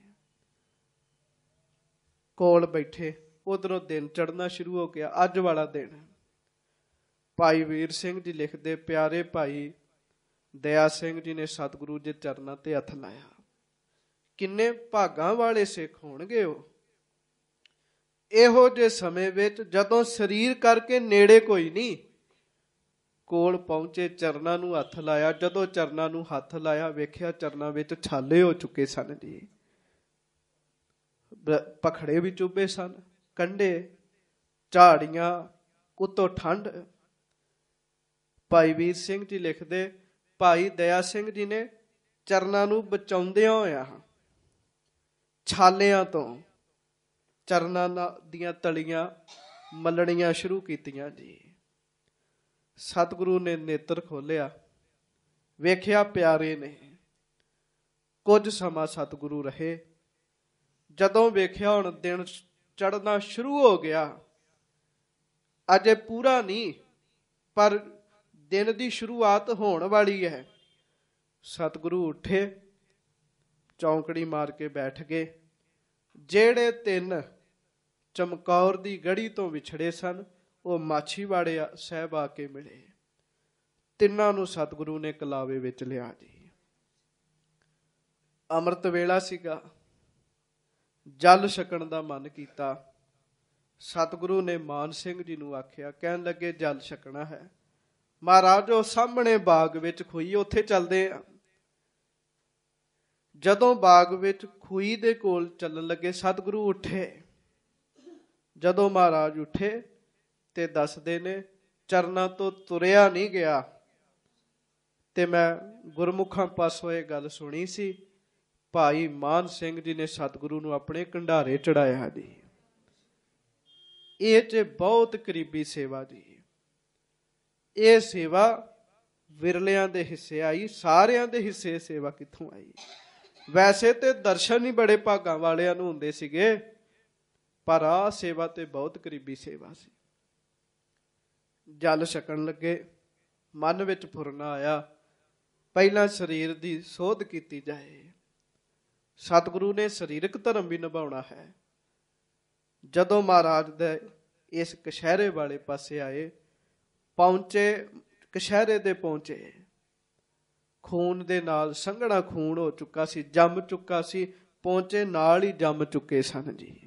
ਕੋਲ ਬੈਠੇ, ਉਧਰੋਂ ਦਿਨ ਚੜ੍ਹਨਾ ਸ਼ੁਰੂ ਹੋ ਗਿਆ। ਅੱਜ ਵਾਲਾ ਦਿਨ ਭਾਈ ਵੀਰ ਸਿੰਘ ਜੀ ਲਿਖਦੇ, ਪਿਆਰੇ ਭਾਈ ਦਇਆ ਸਿੰਘ ਜੀ ਨੇ ਸਤਿਗੁਰੂ ਦੇ ਚਰਨਾਂ ਤੇ ਹੱਥ ਲਾਇਆ। ਕਿੰਨੇ ਭਾਗਾਂ ਵਾਲੇ ਸਿੱਖ ਹੋਣਗੇ ਉਹ। ਇਹੋ ਜਿਹੇ ਸਮੇਂ ਵਿੱਚ ਜਦੋਂ ਸਰੀਰ ਕਰਕੇ ਨੇੜੇ ਕੋਈ ਨਹੀਂ, ਕੋਲ ਪਹੁੰਚੇ, ਚਰਨਾਂ ਨੂੰ ਹੱਥ ਲਾਇਆ। ਜਦੋਂ ਚਰਨਾਂ ਨੂੰ ਹੱਥ ਲਾਇਆ, ਵੇਖਿਆ ਚਰਨਾਂ ਵਿੱਚ ਛਾਲੇ ਹੋ ਚੁੱਕੇ ਸਨ ਜੀ। ਪਖੜੇ ਵੀ ਚੁੱਭੇ ਸਨ, ਕੰਢੇ, ਝਾੜੀਆਂ, ਉੱਤੋਂ ਠੰਡ। ਭਾਈ ਵੀਰ ਸਿੰਘ ਜੀ ਲਿਖਦੇ, ਭਾਈ ਦਇਆ ਸਿੰਘ ਜੀ ਨੇ ਚਰਨਾਂ ਨੂੰ ਬਚਾਉਂਦਿਆਂ ਹੋਇਆ ਛਾਲਿਆਂ ਤੋਂ ਚਰਨਾਂ ਦੀਆਂ ਤਲੀਆਂ ਮੱਲਣੀਆਂ ਸ਼ੁਰੂ ਕੀਤੀਆਂ ਜੀ। ਸਤਿਗੁਰੂ ਨੇ ਨੇਤਰ ਖੋਲਿਆ, ਵੇਖਿਆ ਪਿਆਰੇ ਨੇ। ਕੁਝ ਸਮਾਂ ਸਤਿਗੁਰੂ ਰਹੇ। ਜਦੋਂ ਵੇਖਿਆ ਹੁਣ ਦਿਨ ਚੜ੍ਹਨਾ ਸ਼ੁਰੂ ਹੋ ਗਿਆ, ਅਜੇ ਪੂਰਾ ਨਹੀਂ ਪਰ ਦਿਨ ਦੀ ਸ਼ੁਰੂਆਤ ਹੋਣ ਵਾਲੀ ਹੈ। ਸਤਿਗੁਰੂ ਉੱਠੇ, ਚੌਂਕੜੀ ਮਾਰ ਕੇ ਬੈਠ ਗਏ। ਜਿਹੜੇ ਤਿੰਨ ਚਮਕੌਰ ਦੀ ਗੜੀ ਤੋਂ ਵਿਛੜੇ ਸਨ, ਉਹ ਮਾਛੀਵਾੜੇ ਸਾਹਿਬ ਆ ਕੇ ਮਿਲੇ। ਤਿੰਨਾਂ ਨੂੰ ਸਤਿਗੁਰੂ ਨੇ ਕਲਾਵੇ ਵਿੱਚ ਲਿਆ ਜੀ। ਅੰਮ੍ਰਿਤ ਵੇਲਾ ਸੀਗਾ, ਜਲ ਛਕਣ ਦਾ ਮਨ ਕੀਤਾ। ਸਤਿਗੁਰੂ ਨੇ ਮਾਨ ਸਿੰਘ ਜੀ ਨੂੰ ਆਖਿਆ, ਕਹਿਣ ਲੱਗੇ ਜਲ ਛਕਣਾ ਹੈ। ਮਹਾਰਾਜ ਉਹ ਸਾਹਮਣੇ ਬਾਗ ਵਿੱਚ ਖੂਹੀ, ਉੱਥੇ ਚੱਲਦੇ ਆ। ਜਦੋਂ ਬਾਗ ਵਿੱਚ ਖੂਹੀ ਦੇ ਕੋਲ ਚੱਲਣ ਲੱਗੇ, ਸਤਿਗੁਰੂ ਉੱਠੇ। ਜਦੋਂ ਮਹਾਰਾਜ ਉੱਠੇ ਤੇ ਦੱਸਦੇ ਨੇ, ਚਰਨਾਂ ਤੋਂ ਤੁਰਿਆ ਨਹੀਂ ਗਿਆ। ਤੇ ਮੈਂ ਗੁਰਮੁਖਾਂ ਪਾਸੋਂ ਇਹ ਗੱਲ ਸੁਣੀ ਸੀ, ਭਾਈ ਮਾਨ ਸਿੰਘ ਜੀ ਨੇ ਸਤਿਗੁਰੂ ਨੂੰ ਆਪਣੇ ਕੰਢਾਰੇ ਚੜਾਇਆ ਜੀ। ਇਹ ਚ ਬਹੁਤ ਕਰੀਬੀ ਸੇਵਾ ਜੀ। ਇਹ ਸੇਵਾ ਵਿਰਲਿਆਂ ਦੇ ਹਿੱਸੇ ਆਈ, ਸਾਰਿਆਂ ਦੇ ਹਿੱਸੇ ਸੇਵਾ ਕਿੱਥੋਂ ਆਈ? ਵੈਸੇ ਤੇ ਦਰਸ਼ਨ ਹੀ ਬੜੇ ਭਾਗਾਂ ਵਾਲਿਆਂ ਨੂੰ ਹੁੰਦੇ ਸੀਗੇ, ਪਰ ਆਹ ਸੇਵਾ ਤੇ ਬਹੁਤ ਕਰੀਬੀ ਸੇਵਾ ਸੀ। ਜਲ ਛਕਣ ਲੱਗੇ, ਮਨ ਵਿੱਚ ਫੁਰਨਾ ਆਇਆ, ਪਹਿਲਾਂ ਸਰੀਰ ਦੀ ਸੋਧ ਕੀਤੀ ਜਾਏ। ਸਤਿਗੁਰੂ ਨੇ ਸਰੀਰਕ ਧਰਮ ਵੀ ਨਿਭਾਉਣਾ ਹੈ। ਜਦੋਂ ਮਹਾਰਾਜ ਦੇ ਇਸ ਕਛਹਿਰੇ ਵਾਲੇ ਪਾਸੇ ਆਏ, ਪਹੁੰਚੇ, ਕਛਹਿਰੇ ਦੇ ਪਹੁੰਚੇ, ਖੂਨ ਦੇ ਨਾਲ ਸੰਘਣਾ ਖੂਨ ਹੋ ਚੁੱਕਾ ਸੀ, ਜੰਮ ਚੁੱਕਾ ਸੀ। ਪਹੁੰਚੇ ਨਾਲ ਹੀ ਜੰਮ ਚੁੱਕੇ ਸਨ ਜੀ।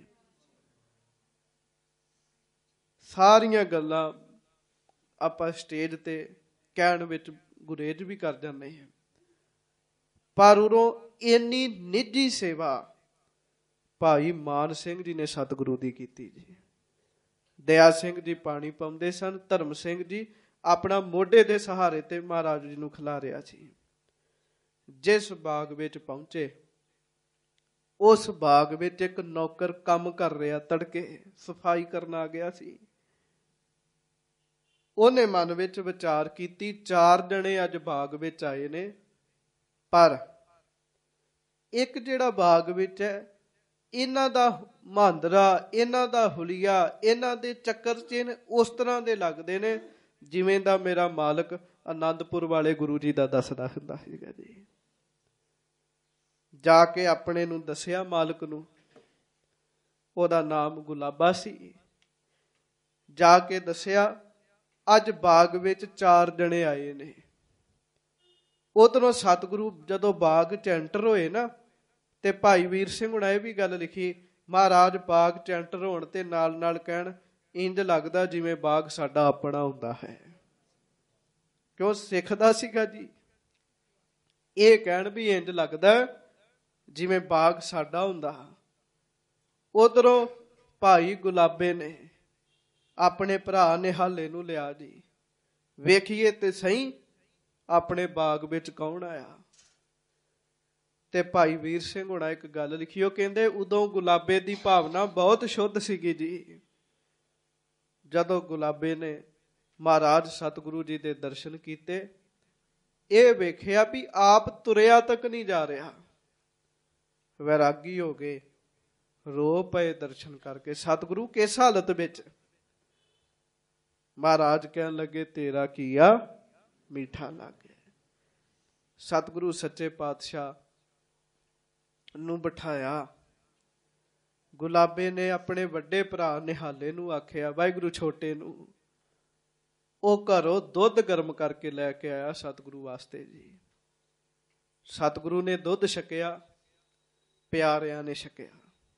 ਸਾਰੀਆਂ ਗੱਲਾਂ ਆਪਾਂ ਸਟੇਜ ਤੇ ਕਹਿਣ ਵਿੱਚ ਗੁਰੇਜ਼ ਵੀ ਕਰ ਜਾਂਦੇ ਹਾਂ, ਪਰ ਉਰੋਂ ਇੰਨੀ ਨਿੱਜੀ ਸੇਵਾ ਭਾਈ ਮਾਨ ਸਿੰਘ ਜੀ ਨੇ ਸਤਿਗੁਰੂ ਦੀ ਕੀਤੀ ਜੀ। ਦਇਆ ਸਿੰਘ ਜੀ ਪਾਣੀ ਪਾਉਂਦੇ ਸਨ, ਧਰਮ ਸਿੰਘ ਜੀ ਆਪਣਾ ਮੋਢੇ ਦੇ ਸਹਾਰੇ ਤੇ ਮਹਾਰਾਜ ਜੀ ਨੂੰ ਖਿਲਾ ਰਿਹਾ ਸੀ। ਜਿਸ ਬਾਗ ਵਿੱਚ ਪਹੁੰਚੇ, ਉਸ ਬਾਗ ਵਿੱਚ ਇੱਕ ਨੌਕਰ ਕੰਮ ਕਰ ਰਿਹਾ, ਤੜਕੇ ਸਫਾਈ ਕਰਨ ਆ ਗਿਆ ਸੀ। ਉਹਨੇ ਮਨ ਵਿੱਚ ਵਿਚਾਰ ਕੀਤੀ, ਚਾਰ ਜਣੇ ਅੱਜ ਬਾਗ ਵਿੱਚ ਆਏ ਨੇ, ਪਰ ਇੱਕ ਜਿਹੜਾ ਬਾਗ ਵਿੱਚ ਹੈ, ਇਹਨਾਂ ਦਾ ਮਹਾਂਦਰਾ, ਇਹਨਾਂ ਦਾ ਹੁਲੀਆ, ਇਹਨਾਂ ਦੇ ਚੱਕਰ ਚਿੰਨ ਉਸ ਤਰ੍ਹਾਂ ਦੇ ਲੱਗਦੇ ਨੇ ਜਿਵੇਂ ਦਾ ਮੇਰਾ ਮਾਲਕ ਆਨੰਦਪੁਰ ਵਾਲੇ ਗੁਰੂ ਜੀ ਦਾ ਦੱਸਦਾ ਹੁੰਦਾ ਸੀਗਾ ਜੀ। ਜਾ ਕੇ ਆਪਣੇ ਨੂੰ ਦੱਸਿਆ ਮਾਲਕ ਨੂੰ, ਉਹਦਾ ਨਾਮ ਗੁਲਾਬਾ ਸੀ। ਜਾ ਕੇ ਦੱਸਿਆ, ਅੱਜ ਬਾਗ ਵਿੱਚ ਚਾਰ ਜਣੇ ਆਏ ਨੇ। ਉਧਰੋਂ ਸਤਿਗੁਰੂ ਜਦੋਂ ਬਾਗ ਚ ਐਂਟਰ ਹੋਏ ਨਾ, ਤੇ ਭਾਈ ਵੀਰ ਸਿੰਘ ਹੁਣਾਂ ਇਹ ਵੀ ਗੱਲ ਲਿਖੀ, ਮਹਾਰਾਜ ਬਾਗ ਚ ਐਂਟਰ ਹੋਣ ਤੇ ਨਾਲ ਨਾਲ ਕਹਿਣ, ਇੰਜ ਲੱਗਦਾ ਜਿਵੇਂ ਬਾਗ ਸਾਡਾ ਆਪਣਾ ਹੁੰਦਾ ਹੈ। ਕਿਉਂ ਸਿੱਖਦਾ ਸੀਗਾ ਜੀ। ਇਹ ਕਹਿਣ ਵੀ ਇੰਜ ਲੱਗਦਾ ਜਿਵੇਂ ਬਾਗ ਸਾਡਾ ਹੁੰਦਾ। ਉਧਰੋਂ ਭਾਈ ਗੁਲਾਬੇ ਨੇ ਆਪਣੇ ਭਰਾ ਨਿਹਾਲੇ ਨੂੰ ਲਿਆ ਜੀ, ਵੇਖੀਏ ਤੇ ਸਹੀ ਆਪਣੇ ਬਾਗ ਵਿੱਚ ਕੌਣ ਆਇਆ। ਤੇ ਭਾਈ ਵੀਰ ਸਿੰਘ ਹੁਣਾਂ ਇੱਕ ਗੱਲ ਲਿਖੀ, ਉਹ ਕਹਿੰਦੇ ਉਦੋਂ ਗੁਲਾਬੇ ਦੀ ਭਾਵਨਾ ਬਹੁਤ ਸ਼ੁੱਧ ਸੀਗੀ ਜੀ। ਜਦੋਂ ਗੁਲਾਬੇ ਨੇ ਮਹਾਰਾਜ ਸਤਿਗੁਰੂ ਜੀ ਦੇ ਦਰਸ਼ਨ ਕੀਤੇ, ਇਹ ਵੇਖਿਆ ਵੀ ਆਪ ਤੁਰਿਆ ਤੱਕ ਨਹੀਂ ਜਾ ਰਿਹਾ। ਵੈਰਾਗੀ ਹੋ ਗਏ, ਰੋ ਪਏ ਦਰਸ਼ਨ ਕਰਕੇ। ਸਤਿਗੁਰੂ ਕਿਸ ਹਾਲਤ ਵਿੱਚ? महाराज कहन लगे तेरा किया मीठा लागे। सतगुरु सच्चे पातशाह नूं बिठाया। गुलाबे ने अपने वड्डे भरा निहाले नूं आखिया, वाहिगुरु छोटे नूं ਉਹ ਘਰੋਂ ਦੁੱਧ ਗਰਮ ਕਰਕੇ ਲੈ ਕੇ ਆਇਆ ਸਤਿਗੁਰੂ ਵਾਸਤੇ ਜੀ। ਸਤਿਗੁਰੂ ਨੇ ਦੁੱਧ ਛਕਿਆ, ਪਿਆਰਿਆਂ ਨੇ ਛਕਿਆ।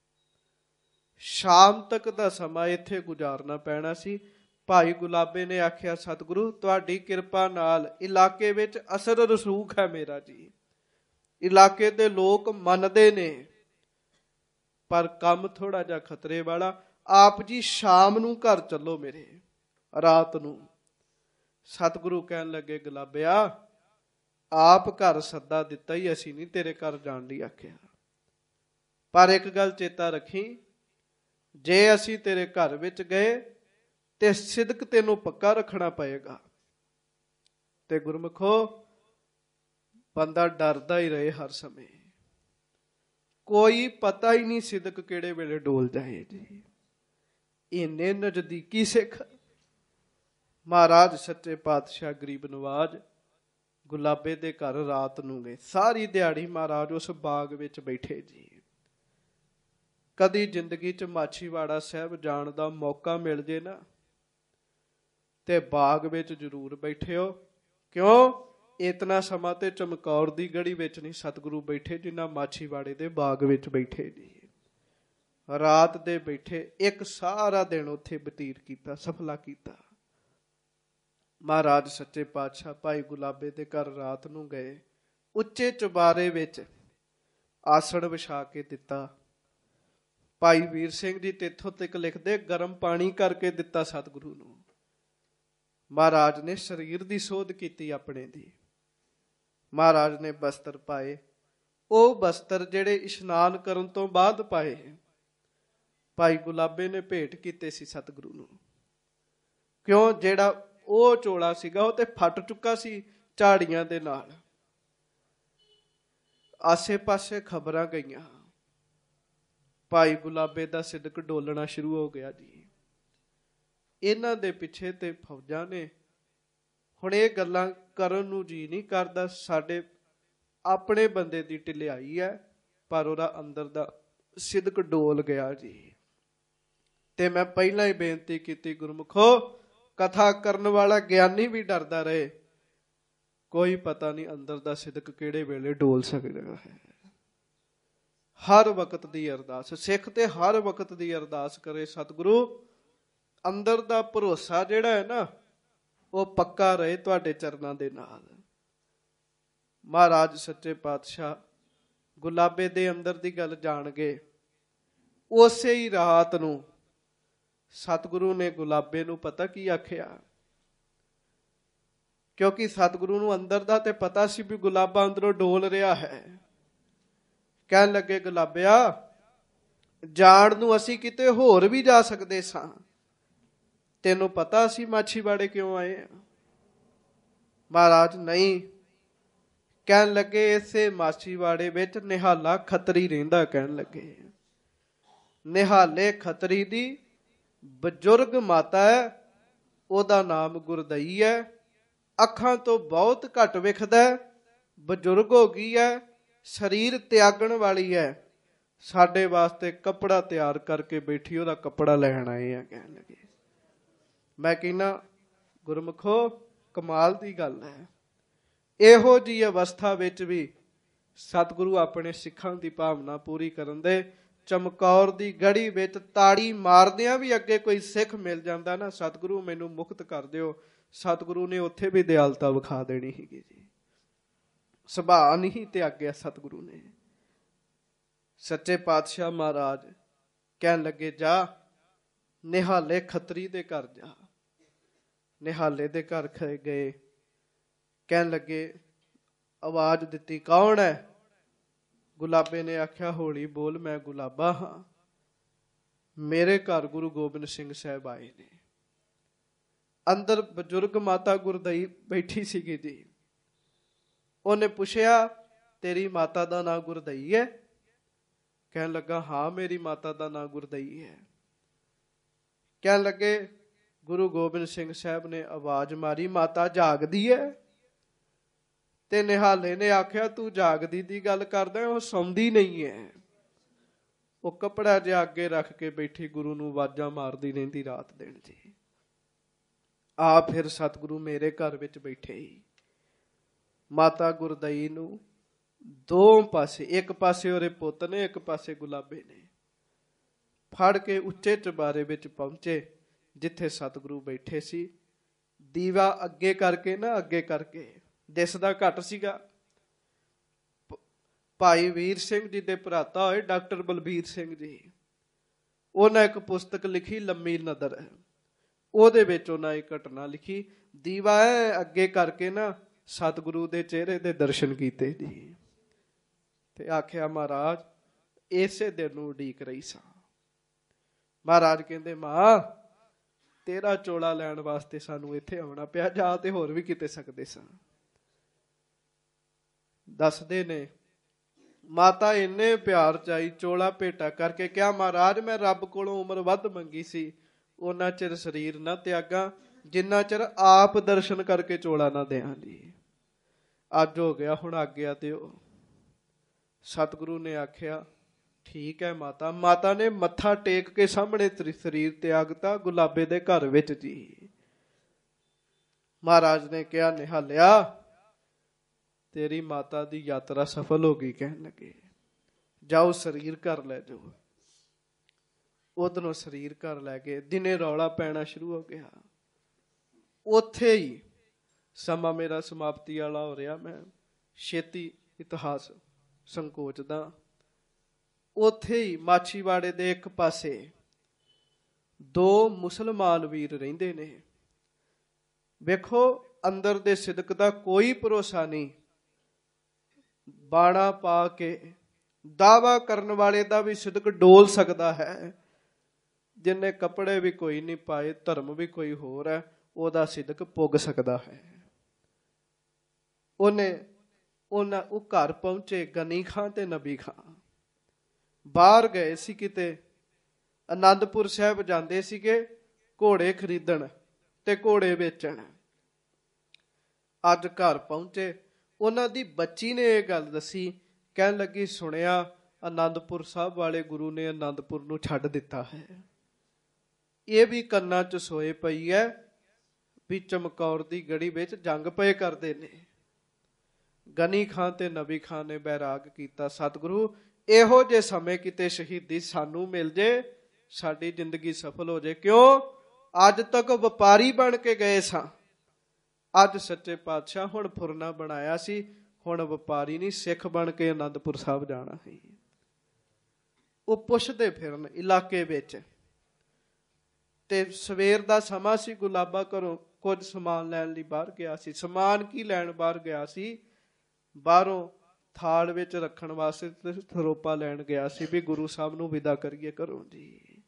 ਸ਼ਾਮ ਤੱਕ ਦਾ ਸਮਾਂ ਇੱਥੇ ਗੁਜ਼ਾਰਨਾ ਪੈਣਾ ਸੀ। ਭਾਈ ਗੁਲਾਬੇ ਨੇ ਆਖਿਆ, ਸਤਿਗੁਰੂ ਤੁਹਾਡੀ ਕਿਰਪਾ ਨਾਲ ਇਲਾਕੇ ਵਿੱਚ ਅਸਰ ਰਸੂਖ ਹੈ ਮੇਰਾ ਜੀ, ਇਲਾਕੇ ਦੇ ਲੋਕ ਮੰਨਦੇ ਨੇ, ਪਰ ਕੰਮ ਥੋੜਾ ਜਿਹਾ ਖਤਰੇ ਵਾਲਾ। ਆਪ ਜੀ ਸ਼ਾਮ ਨੂੰ ਘਰ ਚੱਲੋ ਮੇਰੇ, ਰਾਤ ਨੂੰ। ਸਤਿਗੁਰੂ ਕਹਿਣ ਲੱਗੇ, ਗੁਲਾਬਿਆ ਆਪ ਘਰ ਸੱਦਾ ਦਿੱਤਾ ਹੀ, ਅਸੀਂ ਨਹੀਂ ਤੇਰੇ ਘਰ ਜਾਣ ਲਈ ਆਖਿਆ। ਪਰ ਇੱਕ ਗੱਲ ਚੇਤਾ ਰੱਖੀ, ਜੇ ਅਸੀਂ ਤੇਰੇ ਘਰ ਵਿੱਚ ਗਏ ਤੇ ਸਿਦਕ ਤੈਨੂੰ ਪੱਕਾ ਰੱਖਣਾ ਪਏਗਾ। ਤੇ ਗੁਰਮੁਖੋ ਬੰਦਾ ਡਰਦਾ ਹੀ ਰਹੇ ਹਰ ਸਮੇਂ, ਕੋਈ ਪਤਾ ਹੀ ਨਹੀਂ ਸਿਦਕ ਕਿਹੜੇ ਵੇਲੇ ਡੋਲ ਜਾਏ ਜੀ। ਇੰਨੇ ਨਜ਼ਦੀਕੀ ਸਿੱਖ। ਮਹਾਰਾਜ ਸੱਚੇ ਪਾਤਸ਼ਾਹ ਗਰੀਬ ਨਵਾਜ ਗੁਲਾਬੇ ਦੇ ਘਰ ਰਾਤ ਨੂੰ ਗਏ। ਸਾਰੀ ਦਿਹਾੜੀ ਮਹਾਰਾਜ ਉਸ ਬਾਗ ਵਿੱਚ ਬੈਠੇ ਜੀ। ਕਦੀ ਜ਼ਿੰਦਗੀ 'ਚ ਮਾਛੀਵਾੜਾ ਸਾਹਿਬ ਜਾਣ ਦਾ ਮੌਕਾ ਮਿਲ ਜੇ ਨਾ ਤੇ ਬਾਗ ਵਿੱਚ ਜ਼ਰੂਰ ਬੈਠਿਓ। ਕਿਉਂ? ਇਤਨਾ ਸਮਾਂ ਤੇ ਚਮਕੌਰ ਦੀ ਗੜੀ ਵਿੱਚ ਨਹੀਂ ਸਤਿਗੁਰੂ ਬੈਠੇ ਜਿੰਨਾ ਮਾਛੀਵਾੜੇ ਦੇ ਬਾਗ ਵਿੱਚ ਬੈਠੇ ਜੀ। ਰਾਤ ਦੇ ਬੈਠੇ, ਇੱਕ ਸਾਰਾ ਦਿਨ ਉੱਥੇ ਬਤੀਤ ਕੀਤਾ, ਸਫਲਾ ਕੀਤਾ। ਮਹਾਰਾਜ ਸੱਚੇ ਪਾਤਸ਼ਾਹ ਭਾਈ ਗੁਲਾਬੇ ਦੇ ਘਰ ਰਾਤ ਨੂੰ ਗਏ। ਉੱਚੇ ਚੁਬਾਰੇ ਵਿੱਚ ਆਸਣ ਵਿਛਾ ਕੇ ਦਿੱਤਾ। ਭਾਈ ਵੀਰ ਸਿੰਘ ਜੀ ਤੇਥੋਂ ਤੱਕ ਲਿਖਦੇ, ਗਰਮ ਪਾਣੀ ਕਰਕੇ ਦਿੱਤਾ ਸਤਿਗੁਰੂ ਨੂੰ। ਮਹਾਰਾਜ ਨੇ ਸਰੀਰ ਦੀ ਸੋਧ ਕੀਤੀ ਆਪਣੇ ਦੀ। ਮਹਾਰਾਜ ਨੇ ਬਸਤਰ ਪਾਏ, ਉਹ ਬਸਤਰ ਜਿਹੜੇ ਇਸ਼ਨਾਨ ਕਰਨ ਤੋਂ ਬਾਅਦ ਪਾਏ ਭਾਈ ਗੁਲਾਬੇ ਨੇ ਭੇਟ ਕੀਤੇ ਸੀ ਸਤਿਗੁਰੂ ਨੂੰ। ਕਿਉਂ? ਜਿਹੜਾ ਉਹ ਚੋਲਾ ਸੀਗਾ ਉਹ ਤੇ ਫਟ ਚੁੱਕਾ ਸੀ ਝਾੜੀਆਂ ਦੇ ਨਾਲ। ਆਸੇ ਪਾਸੇ ਖਬਰਾਂ ਗਈਆਂ, ਭਾਈ ਗੁਲਾਬੇ ਦਾ ਸਿਦਕ ਡੋਲਣਾ ਸ਼ੁਰੂ ਹੋ ਗਿਆ ਜੀ। ਇਹਨਾਂ ਦੇ ਪਿੱਛੇ ਤੇ ਫੌਜਾਂ ਨੇ। ਹੁਣ ਇਹ ਗੱਲਾਂ ਕਰਨ ਨੂੰ ਜੀ ਨਹੀਂ ਕਰਦਾ। ਸਾਡੇ ਆਪਣੇ ਬੰਦੇ ਦੀ ਢਿਲਿਆਈ ਹੈ, ਪਰ ਉਹਦਾ ਅੰਦਰ ਦਾ ਸਿਦਕ ਡੋਲ ਗਿਆ ਜੀ। ਤੇ ਮੈਂ ਪਹਿਲਾਂ ਹੀ ਬੇਨਤੀ ਕੀਤੀ, ਗੁਰਮੁਖੋ ਕਥਾ ਕਰਨ ਵਾਲਾ ਗਿਆਨੀ ਵੀ ਡਰਦਾ ਰਹੇ। ਕੋਈ ਪਤਾ ਨਹੀਂ ਅੰਦਰ ਦਾ ਸਿਦਕ ਕਿਹੜੇ ਵੇਲੇ ਡੋਲ ਸਕਦਾ ਹੈ। ਹਰ ਵਕਤ ਦੀ ਅਰਦਾਸ, ਸਿੱਖ ਤੇ ਹਰ ਵਕਤ ਦੀ ਅਰਦਾਸ ਕਰੇ, ਸਤਿਗੁਰੂ ਅੰਦਰ ਦਾ ਭਰੋਸਾ ਜਿਹੜਾ ਹੈ ਨਾ ਉਹ ਪੱਕਾ ਰਹੇ ਤੁਹਾਡੇ ਚਰਨਾਂ ਦੇ ਨਾਲ। ਮਹਾਰਾਜ ਸੱਚੇ ਪਾਤਸ਼ਾਹ ਗੁਲਾਬੇ ਦੇ ਅੰਦਰ ਦੀ ਗੱਲ ਜਾਣ ਗਏ। ਉਸੇ ਹੀ ਰਾਤ ਨੂੰ ਸਤਿਗੁਰੂ ਨੇ ਗੁਲਾਬੇ ਨੂੰ ਪਤਾ ਕੀ ਆਖਿਆ, ਕਿਉਂਕਿ ਸਤਿਗੁਰੂ ਨੂੰ ਅੰਦਰ ਦਾ ਤੇ ਪਤਾ ਸੀ ਵੀ ਗੁਲਾਬਾ ਅੰਦਰੋਂ ਡੋਲ ਰਿਹਾ ਹੈ। ਕਹਿਣ ਲੱਗੇ, ਗੁਲਾਬਿਆ ਜਾਣ ਨੂੰ ਅਸੀਂ ਕਿਤੇ ਹੋਰ ਵੀ ਜਾ ਸਕਦੇ ਸਾਂ, ਤੈਨੂੰ ਪਤਾ ਅਸੀਂ ਮਾਛੀਵਾੜੇ ਕਿਉਂ ਆਏ ਆ? ਮਹਾਰਾਜ ਨਹੀਂ। ਕਹਿਣ ਲੱਗੇ, ਇਸੇ ਮਾਛੀਵਾੜੇ ਵਿੱਚ ਨਿਹਾਲਾ ਖੱਤਰੀ ਰਹਿੰਦਾ। ਕਹਿਣ ਲੱਗੇ, ਨਿਹਾਲੇ ਖੱਤਰੀ ਦੀ ਬਜ਼ੁਰਗ ਮਾਤਾ ਹੈ, ਉਹਦਾ ਨਾਮ ਗੁਰਦਈ ਹੈ। ਅੱਖਾਂ ਤੋਂ ਬਹੁਤ ਘੱਟ ਵਿਖਦਾ, ਬਜ਼ੁਰਗ ਹੋ ਗਈ ਹੈ, ਸਰੀਰ ਤਿਆਗਣ ਵਾਲੀ ਹੈ। ਸਾਡੇ ਵਾਸਤੇ ਕੱਪੜਾ ਤਿਆਰ ਕਰਕੇ ਬੈਠੀ, ਉਹਦਾ ਕੱਪੜਾ ਲੈਣ ਆਏ ਆ। ਕਹਿਣ ਲੱਗੇ, ਮੈਂ ਕਹਿੰਦਾ ਗੁਰਮੁਖੋ ਕਮਾਲ ਦੀ ਗੱਲ ਹੈ। ਇਹੋ ਜਿਹੀ ਅਵਸਥਾ ਵਿੱਚ ਵੀ ਸਤਿਗੁਰੂ ਆਪਣੇ ਸਿੱਖਾਂ ਦੀ ਭਾਵਨਾ ਪੂਰੀ ਕਰਨ ਦੇ। ਚਮਕੌਰ ਦੀ ਗੜੀ ਵਿੱਚ ਤਾੜੀ ਮਾਰਦਿਆਂ ਵੀ ਅੱਗੇ ਕੋਈ ਸਿੱਖ ਮਿਲ ਜਾਂਦਾ ਨਾ, ਸਤਿਗੁਰੂ ਮੈਨੂੰ ਮੁਕਤ ਕਰ ਦਿਓ, ਸਤਿਗੁਰੂ ਨੇ ਉੱਥੇ ਵੀ ਦਿਆਲਤਾ ਵਿਖਾ ਦੇਣੀ ਸੀਗੀ ਜੀ। ਸੁਭਾਅ ਨਹੀਂ ਤਿਆਗਿਆ ਸਤਿਗੁਰੂ ਨੇ। ਸੱਚੇ ਪਾਤਸ਼ਾਹ ਮਹਾਰਾਜ ਕਹਿਣ ਲੱਗੇ, ਜਾ ਨਿਹਾਲੇ ਖੱਤਰੀ ਦੇ ਘਰ ਜਾ। ਨਿਹਾਲੇ ਦੇ ਘਰ ਗਏ। ਕਹਿਣ ਲੱਗੇ, ਆਵਾਜ਼ ਦਿੱਤੀ, ਕੌਣ ਹੈ? ਗੁਲਾਬੇ ਨੇ ਆਖਿਆ, ਹੌਲੀ ਬੋਲ, ਮੈਂ ਗੁਲਾਬਾ ਹਾਂ, ਮੇਰੇ ਘਰ ਗੁਰੂ ਗੋਬਿੰਦ ਸਿੰਘ ਸਾਹਿਬ ਆਏ ਨੇ। ਅੰਦਰ ਬਜ਼ੁਰਗ ਮਾਤਾ ਗੁਰਦਈ ਬੈਠੀ ਸੀਗੀ ਜੀ। ਉਹਨੇ ਪੁੱਛਿਆ, ਤੇਰੀ ਮਾਤਾ ਦਾ ਨਾਂ ਗੁਰਦਈ ਹੈ? ਕਹਿਣ ਲੱਗਾ, ਹਾਂ ਮੇਰੀ ਮਾਤਾ ਦਾ ਨਾਂ ਗੁਰਦਈ ਹੈ। ਕਹਿਣ ਲੱਗੇ, ਗੁਰੂ ਗੋਬਿੰਦ ਸਿੰਘ ਸਾਹਿਬ ਨੇ ਆਵਾਜ਼ ਮਾਰੀ, ਮਾਤਾ ਜਾਗਦੀ ਹੈ? ਤੇ ਨਿਹਾਲੇ ਨੇ ਆਖਿਆ, ਤੂੰ ਜਾਗਦੀ ਦੀ ਗੱਲ ਕਰਦਾ, ਉਹ ਸੌਂਦੀ ਨਹੀਂ ਹੈ। ਉਹ ਕੱਪੜਾ ਜਿਹਾ ਅੱਗੇ ਰੱਖ ਕੇ ਬੈਠੀ ਗੁਰੂ ਨੂੰ ਆਵਾਜ਼ਾਂ ਮਾਰਦੀ ਰਹਿੰਦੀ ਰਾਤ ਦਿਨ ਜੀ। ਆ ਫਿਰ ਸਤਿਗੁਰੂ ਮੇਰੇ ਘਰ ਵਿੱਚ ਬੈਠੇ ਹੀ। ਮਾਤਾ ਗੁਰਦਈ ਨੂੰ ਦੋ ਪਾਸੇ, ਇੱਕ ਪਾਸੇ ਉਹਦੇ ਪੁੱਤ ਨੇ, ਇੱਕ ਪਾਸੇ ਗੁਲਾਬੇ ਨੇ, ਫੜ ਕੇ ਉੱਚੇ ਚੁਬਾਰੇ ਵਿੱਚ ਪਹੁੰਚੇ ਜਿੱਥੇ ਸਤਿਗੁਰੂ ਬੈਠੇ ਸੀ। ਦੀਵਾ ਅੱਗੇ ਕਰਕੇ ਨਾ, ਅੱਗੇ ਕਰਕੇ ਦਿਸਦਾ ਘੱਟ ਸੀਗਾ। ਭਾਈ ਵੀਰ ਸਿੰਘ ਜੀ ਦੇ ਭਰਾਤਾ ਹੋਏ ਡਾਕਟਰ ਬਲਬੀਰ ਸਿੰਘ ਜੀ, ਉਹਨਾਂ ਇੱਕ ਪੁਸਤਕ ਲਿਖੀ ਲੰਮੀ ਨਦਰ, ਉਹਦੇ ਵਿੱਚ ਉਹਨਾਂ ਇਹ ਘਟਨਾ ਲਿਖੀ। ਦੀਵਾ ਅੱਗੇ ਕਰਕੇ ਨਾ ਸਤਿਗੁਰੂ ਦੇ ਚਿਹਰੇ ਦੇ ਦਰਸ਼ਨ ਕੀਤੇ ਜੀ, ਤੇ ਆਖਿਆ ਮਹਾਰਾਜ ਇਸੇ ਦਿਨ ਨੂੰ ਉਡੀਕ ਰਹੀ ਸਾਂ। ਮਹਾਰਾਜ ਕਹਿੰਦੇ, ਮਾਂ ਤੇਰਾ ਚੋਲਾ ਲੈਣ ਵਾਸਤੇ ਸਾਨੂੰ ਇੱਥੇ ਆਉਣਾ ਪਿਆ, ਜਾਂ ਤੇ ਹੋਰ ਵੀ ਕਿਤੇ ਸਕਦੇ ਸਾਂ। ਦੱਸਦੇ ਨੇ ਮਾਤਾ ਇੰਨੇ ਪਿਆਰ ਚ ਆਈ, ਚੋਲਾ ਭੇਟਾ ਕਰਕੇ ਕਿਹਾ, ਮਹਾਰਾਜ ਮੈਂ ਰੱਬ ਕੋਲੋਂ ਉਮਰ ਵੱਧ ਮੰਗੀ ਸੀ, ਉਹਨਾਂ ਚਿਰ ਸਰੀਰ ਨਾ ਤਿਆਗਾਂ ਜਿੰਨਾ ਚਿਰ ਆਪ ਦਰਸ਼ਨ ਕਰਕੇ ਚੋਲਾ ਨਾ ਦਿਆਂ ਜੀ। ਅੱਜ ਹੋ ਗਿਆ, ਹੁਣ ਆਗਿਆ ਦਿਓ। ਸਤਿਗੁਰੂ ਨੇ ਆਖਿਆ, ਠੀਕ ਹੈ ਮਾਤਾ। ਮਾਤਾ ਨੇ ਮੱਥਾ ਟੇਕ ਕੇ ਸਾਹਮਣੇ ਸਰੀਰ ਤਿਆਗਤਾ ਗੁਲਾਬੇ ਦੇ ਘਰ ਵਿੱਚ ਜੀ। ਮਹਾਰਾਜ ਨੇ ਕਿਹਾ, ਨਿਹਾਲਿਆ ਤੇਰੀ ਮਾਤਾ ਦੀ ਯਾਤਰਾ ਸਫਲ ਹੋ ਗਈ। ਕਹਿਣ ਲੱਗੇ, ਜਾਓ ਸਰੀਰ ਘਰ ਲੈ ਜਾਓ। ਉਧਰੋਂ ਸਰੀਰ ਘਰ ਲੈ ਗਏ। ਦਿਨੇ ਰੌਲਾ ਪੈਣਾ ਸ਼ੁਰੂ ਹੋ ਗਿਆ। ਉੱਥੇ ਹੀ ਸਮਾਂ ਮੇਰਾ ਸਮਾਪਤੀ ਵਾਲਾ ਹੋ ਰਿਹਾ, ਮੈਂ ਛੇਤੀ ਇਤਿਹਾਸ ਸੰਕੋਚਦਾ। ਉੱਥੇ ਹੀ ਮਾਛੀਵਾੜੇ ਦੇ ਇੱਕ ਪਾਸੇ ਦੋ ਮੁਸਲਮਾਨ ਵੀਰ ਰਹਿੰਦੇ ਨੇ। ਵੇਖੋ ਅੰਦਰ ਦੇ ਸਿਦਕ ਦਾ ਕੋਈ ਭਰੋਸਾ ਨਹੀਂ। ਬਾਣਾ ਪਾ ਕੇ ਦਾਵਾ ਕਰਨ ਵਾਲੇ ਦਾ ਵੀ ਸਿਦਕ ਡੋਲ ਸਕਦਾ ਹੈ, ਜਿੰਨੇ ਕੱਪੜੇ ਵੀ ਕੋਈ ਨਹੀਂ ਪਾਏ, ਧਰਮ ਵੀ ਕੋਈ ਹੋਰ ਹੈ, ਉਹਦਾ ਸਿਦਕ ਪੁੱਗ ਸਕਦਾ ਹੈ। ਉਹਨੇ ਉਹਨਾਂ ਉਹ ਘਰ ਪਹੁੰਚੇ, ਗਨੀ ਖਾਂ ਤੇ ਨਬੀ ਖਾਂ ਬਾਹਰ ਗਏ ਸੀ ਕਿਤੇ, ਆਨੰਦਪੁਰ ਸਾਹਿਬ ਜਾਂਦੇ ਸੀਗੇ ਘੋੜੇ ਖਰੀਦਣ ਤੇ ਘੋੜੇ ਵੇਚਣ। ਅੱਜ ਘਰ ਪਹੁੰਚੇ, ਉਹਨਾਂ ਦੀ ਬੱਚੀ ਨੇ ਇਹ ਗੱਲ ਦੱਸੀ। ਕਹਿਣ ਲੱਗੀ, ਸੁਣਿਆ ਆਨੰਦਪੁਰ ਸਾਹਿਬ ਵਾਲੇ ਗੁਰੂ ਨੇ ਆਨੰਦਪੁਰ ਨੂੰ ਛੱਡ ਦਿੱਤਾ ਹੈ। ਇਹ ਵੀ ਕੰਨਾਂ 'ਚ ਸੋਏ ਪਈ ਹੈ ਵੀ ਚਮਕੌਰ ਦੀ ਗੜੀ ਵਿੱਚ ਜੰਗ ਪਏ ਕਰਦੇ ਨੇ। ਗਨੀ ਖਾਂ ਤੇ ਨਬੀ ਖਾਂ ਨੇ ਬੈਰਾਗ ਕੀਤਾ, ਸਤਿਗੁਰੂ ਇਹੋ ਜਿਹੇ ਸਮੇਂ ਕਿਤੇ ਸ਼ਹੀਦੀ ਸਾਨੂੰ ਮਿਲ ਜੇ, ਸਾਡੀ ਜ਼ਿੰਦਗੀ ਸਫਲ ਹੋ ਜੇ। ਕਿਉਂ? ਅੱਜ ਤੱਕ ਵਪਾਰੀ ਬਣ ਕੇ ਗਏ ਸਾਂ, ਅੱਜ ਸੱਚੇ ਪਾਤਸ਼ਾਹ ਹੁਣ ਫੁਰਨਾ ਬਣਾਇਆ ਸੀ, ਹੁਣ ਵਪਾਰੀ ਨਹੀਂ ਸਿੱਖ ਬਣ ਕੇ ਆਨੰਦਪੁਰ ਸਾਹਿਬ ਜਾਣਾ ਹੈ। ਉਹ ਪੁੱਛਦੇ ਫਿਰਨ ਇਲਾਕੇ ਵਿੱਚ, ਤੇ ਸਵੇਰ ਦਾ ਸਮਾਂ ਸੀ। ਗੁਲਾਬਾ ਘਰੋਂ ਕੁਝ ਸਮਾਨ ਲੈਣ ਲਈ ਬਾਹਰ ਗਿਆ ਸੀ। ਸਮਾਨ ਕੀ ਲੈਣ ਬਾਹਰ ਗਿਆ ਸੀ? ਬਾਹਰੋਂ ਥਾਲ ਵਿੱਚ ਰੱਖਣ ਵਾਸਤੇ ਸਰੋਪਾ ਲੈਣ ਗਿਆ ਸੀ ਵੀ ਗੁਰੂ ਸਾਹਿਬ ਨੂੰ ਵਿਦਾ ਕਰੀਏ ਘਰੋਂ ਜੀ।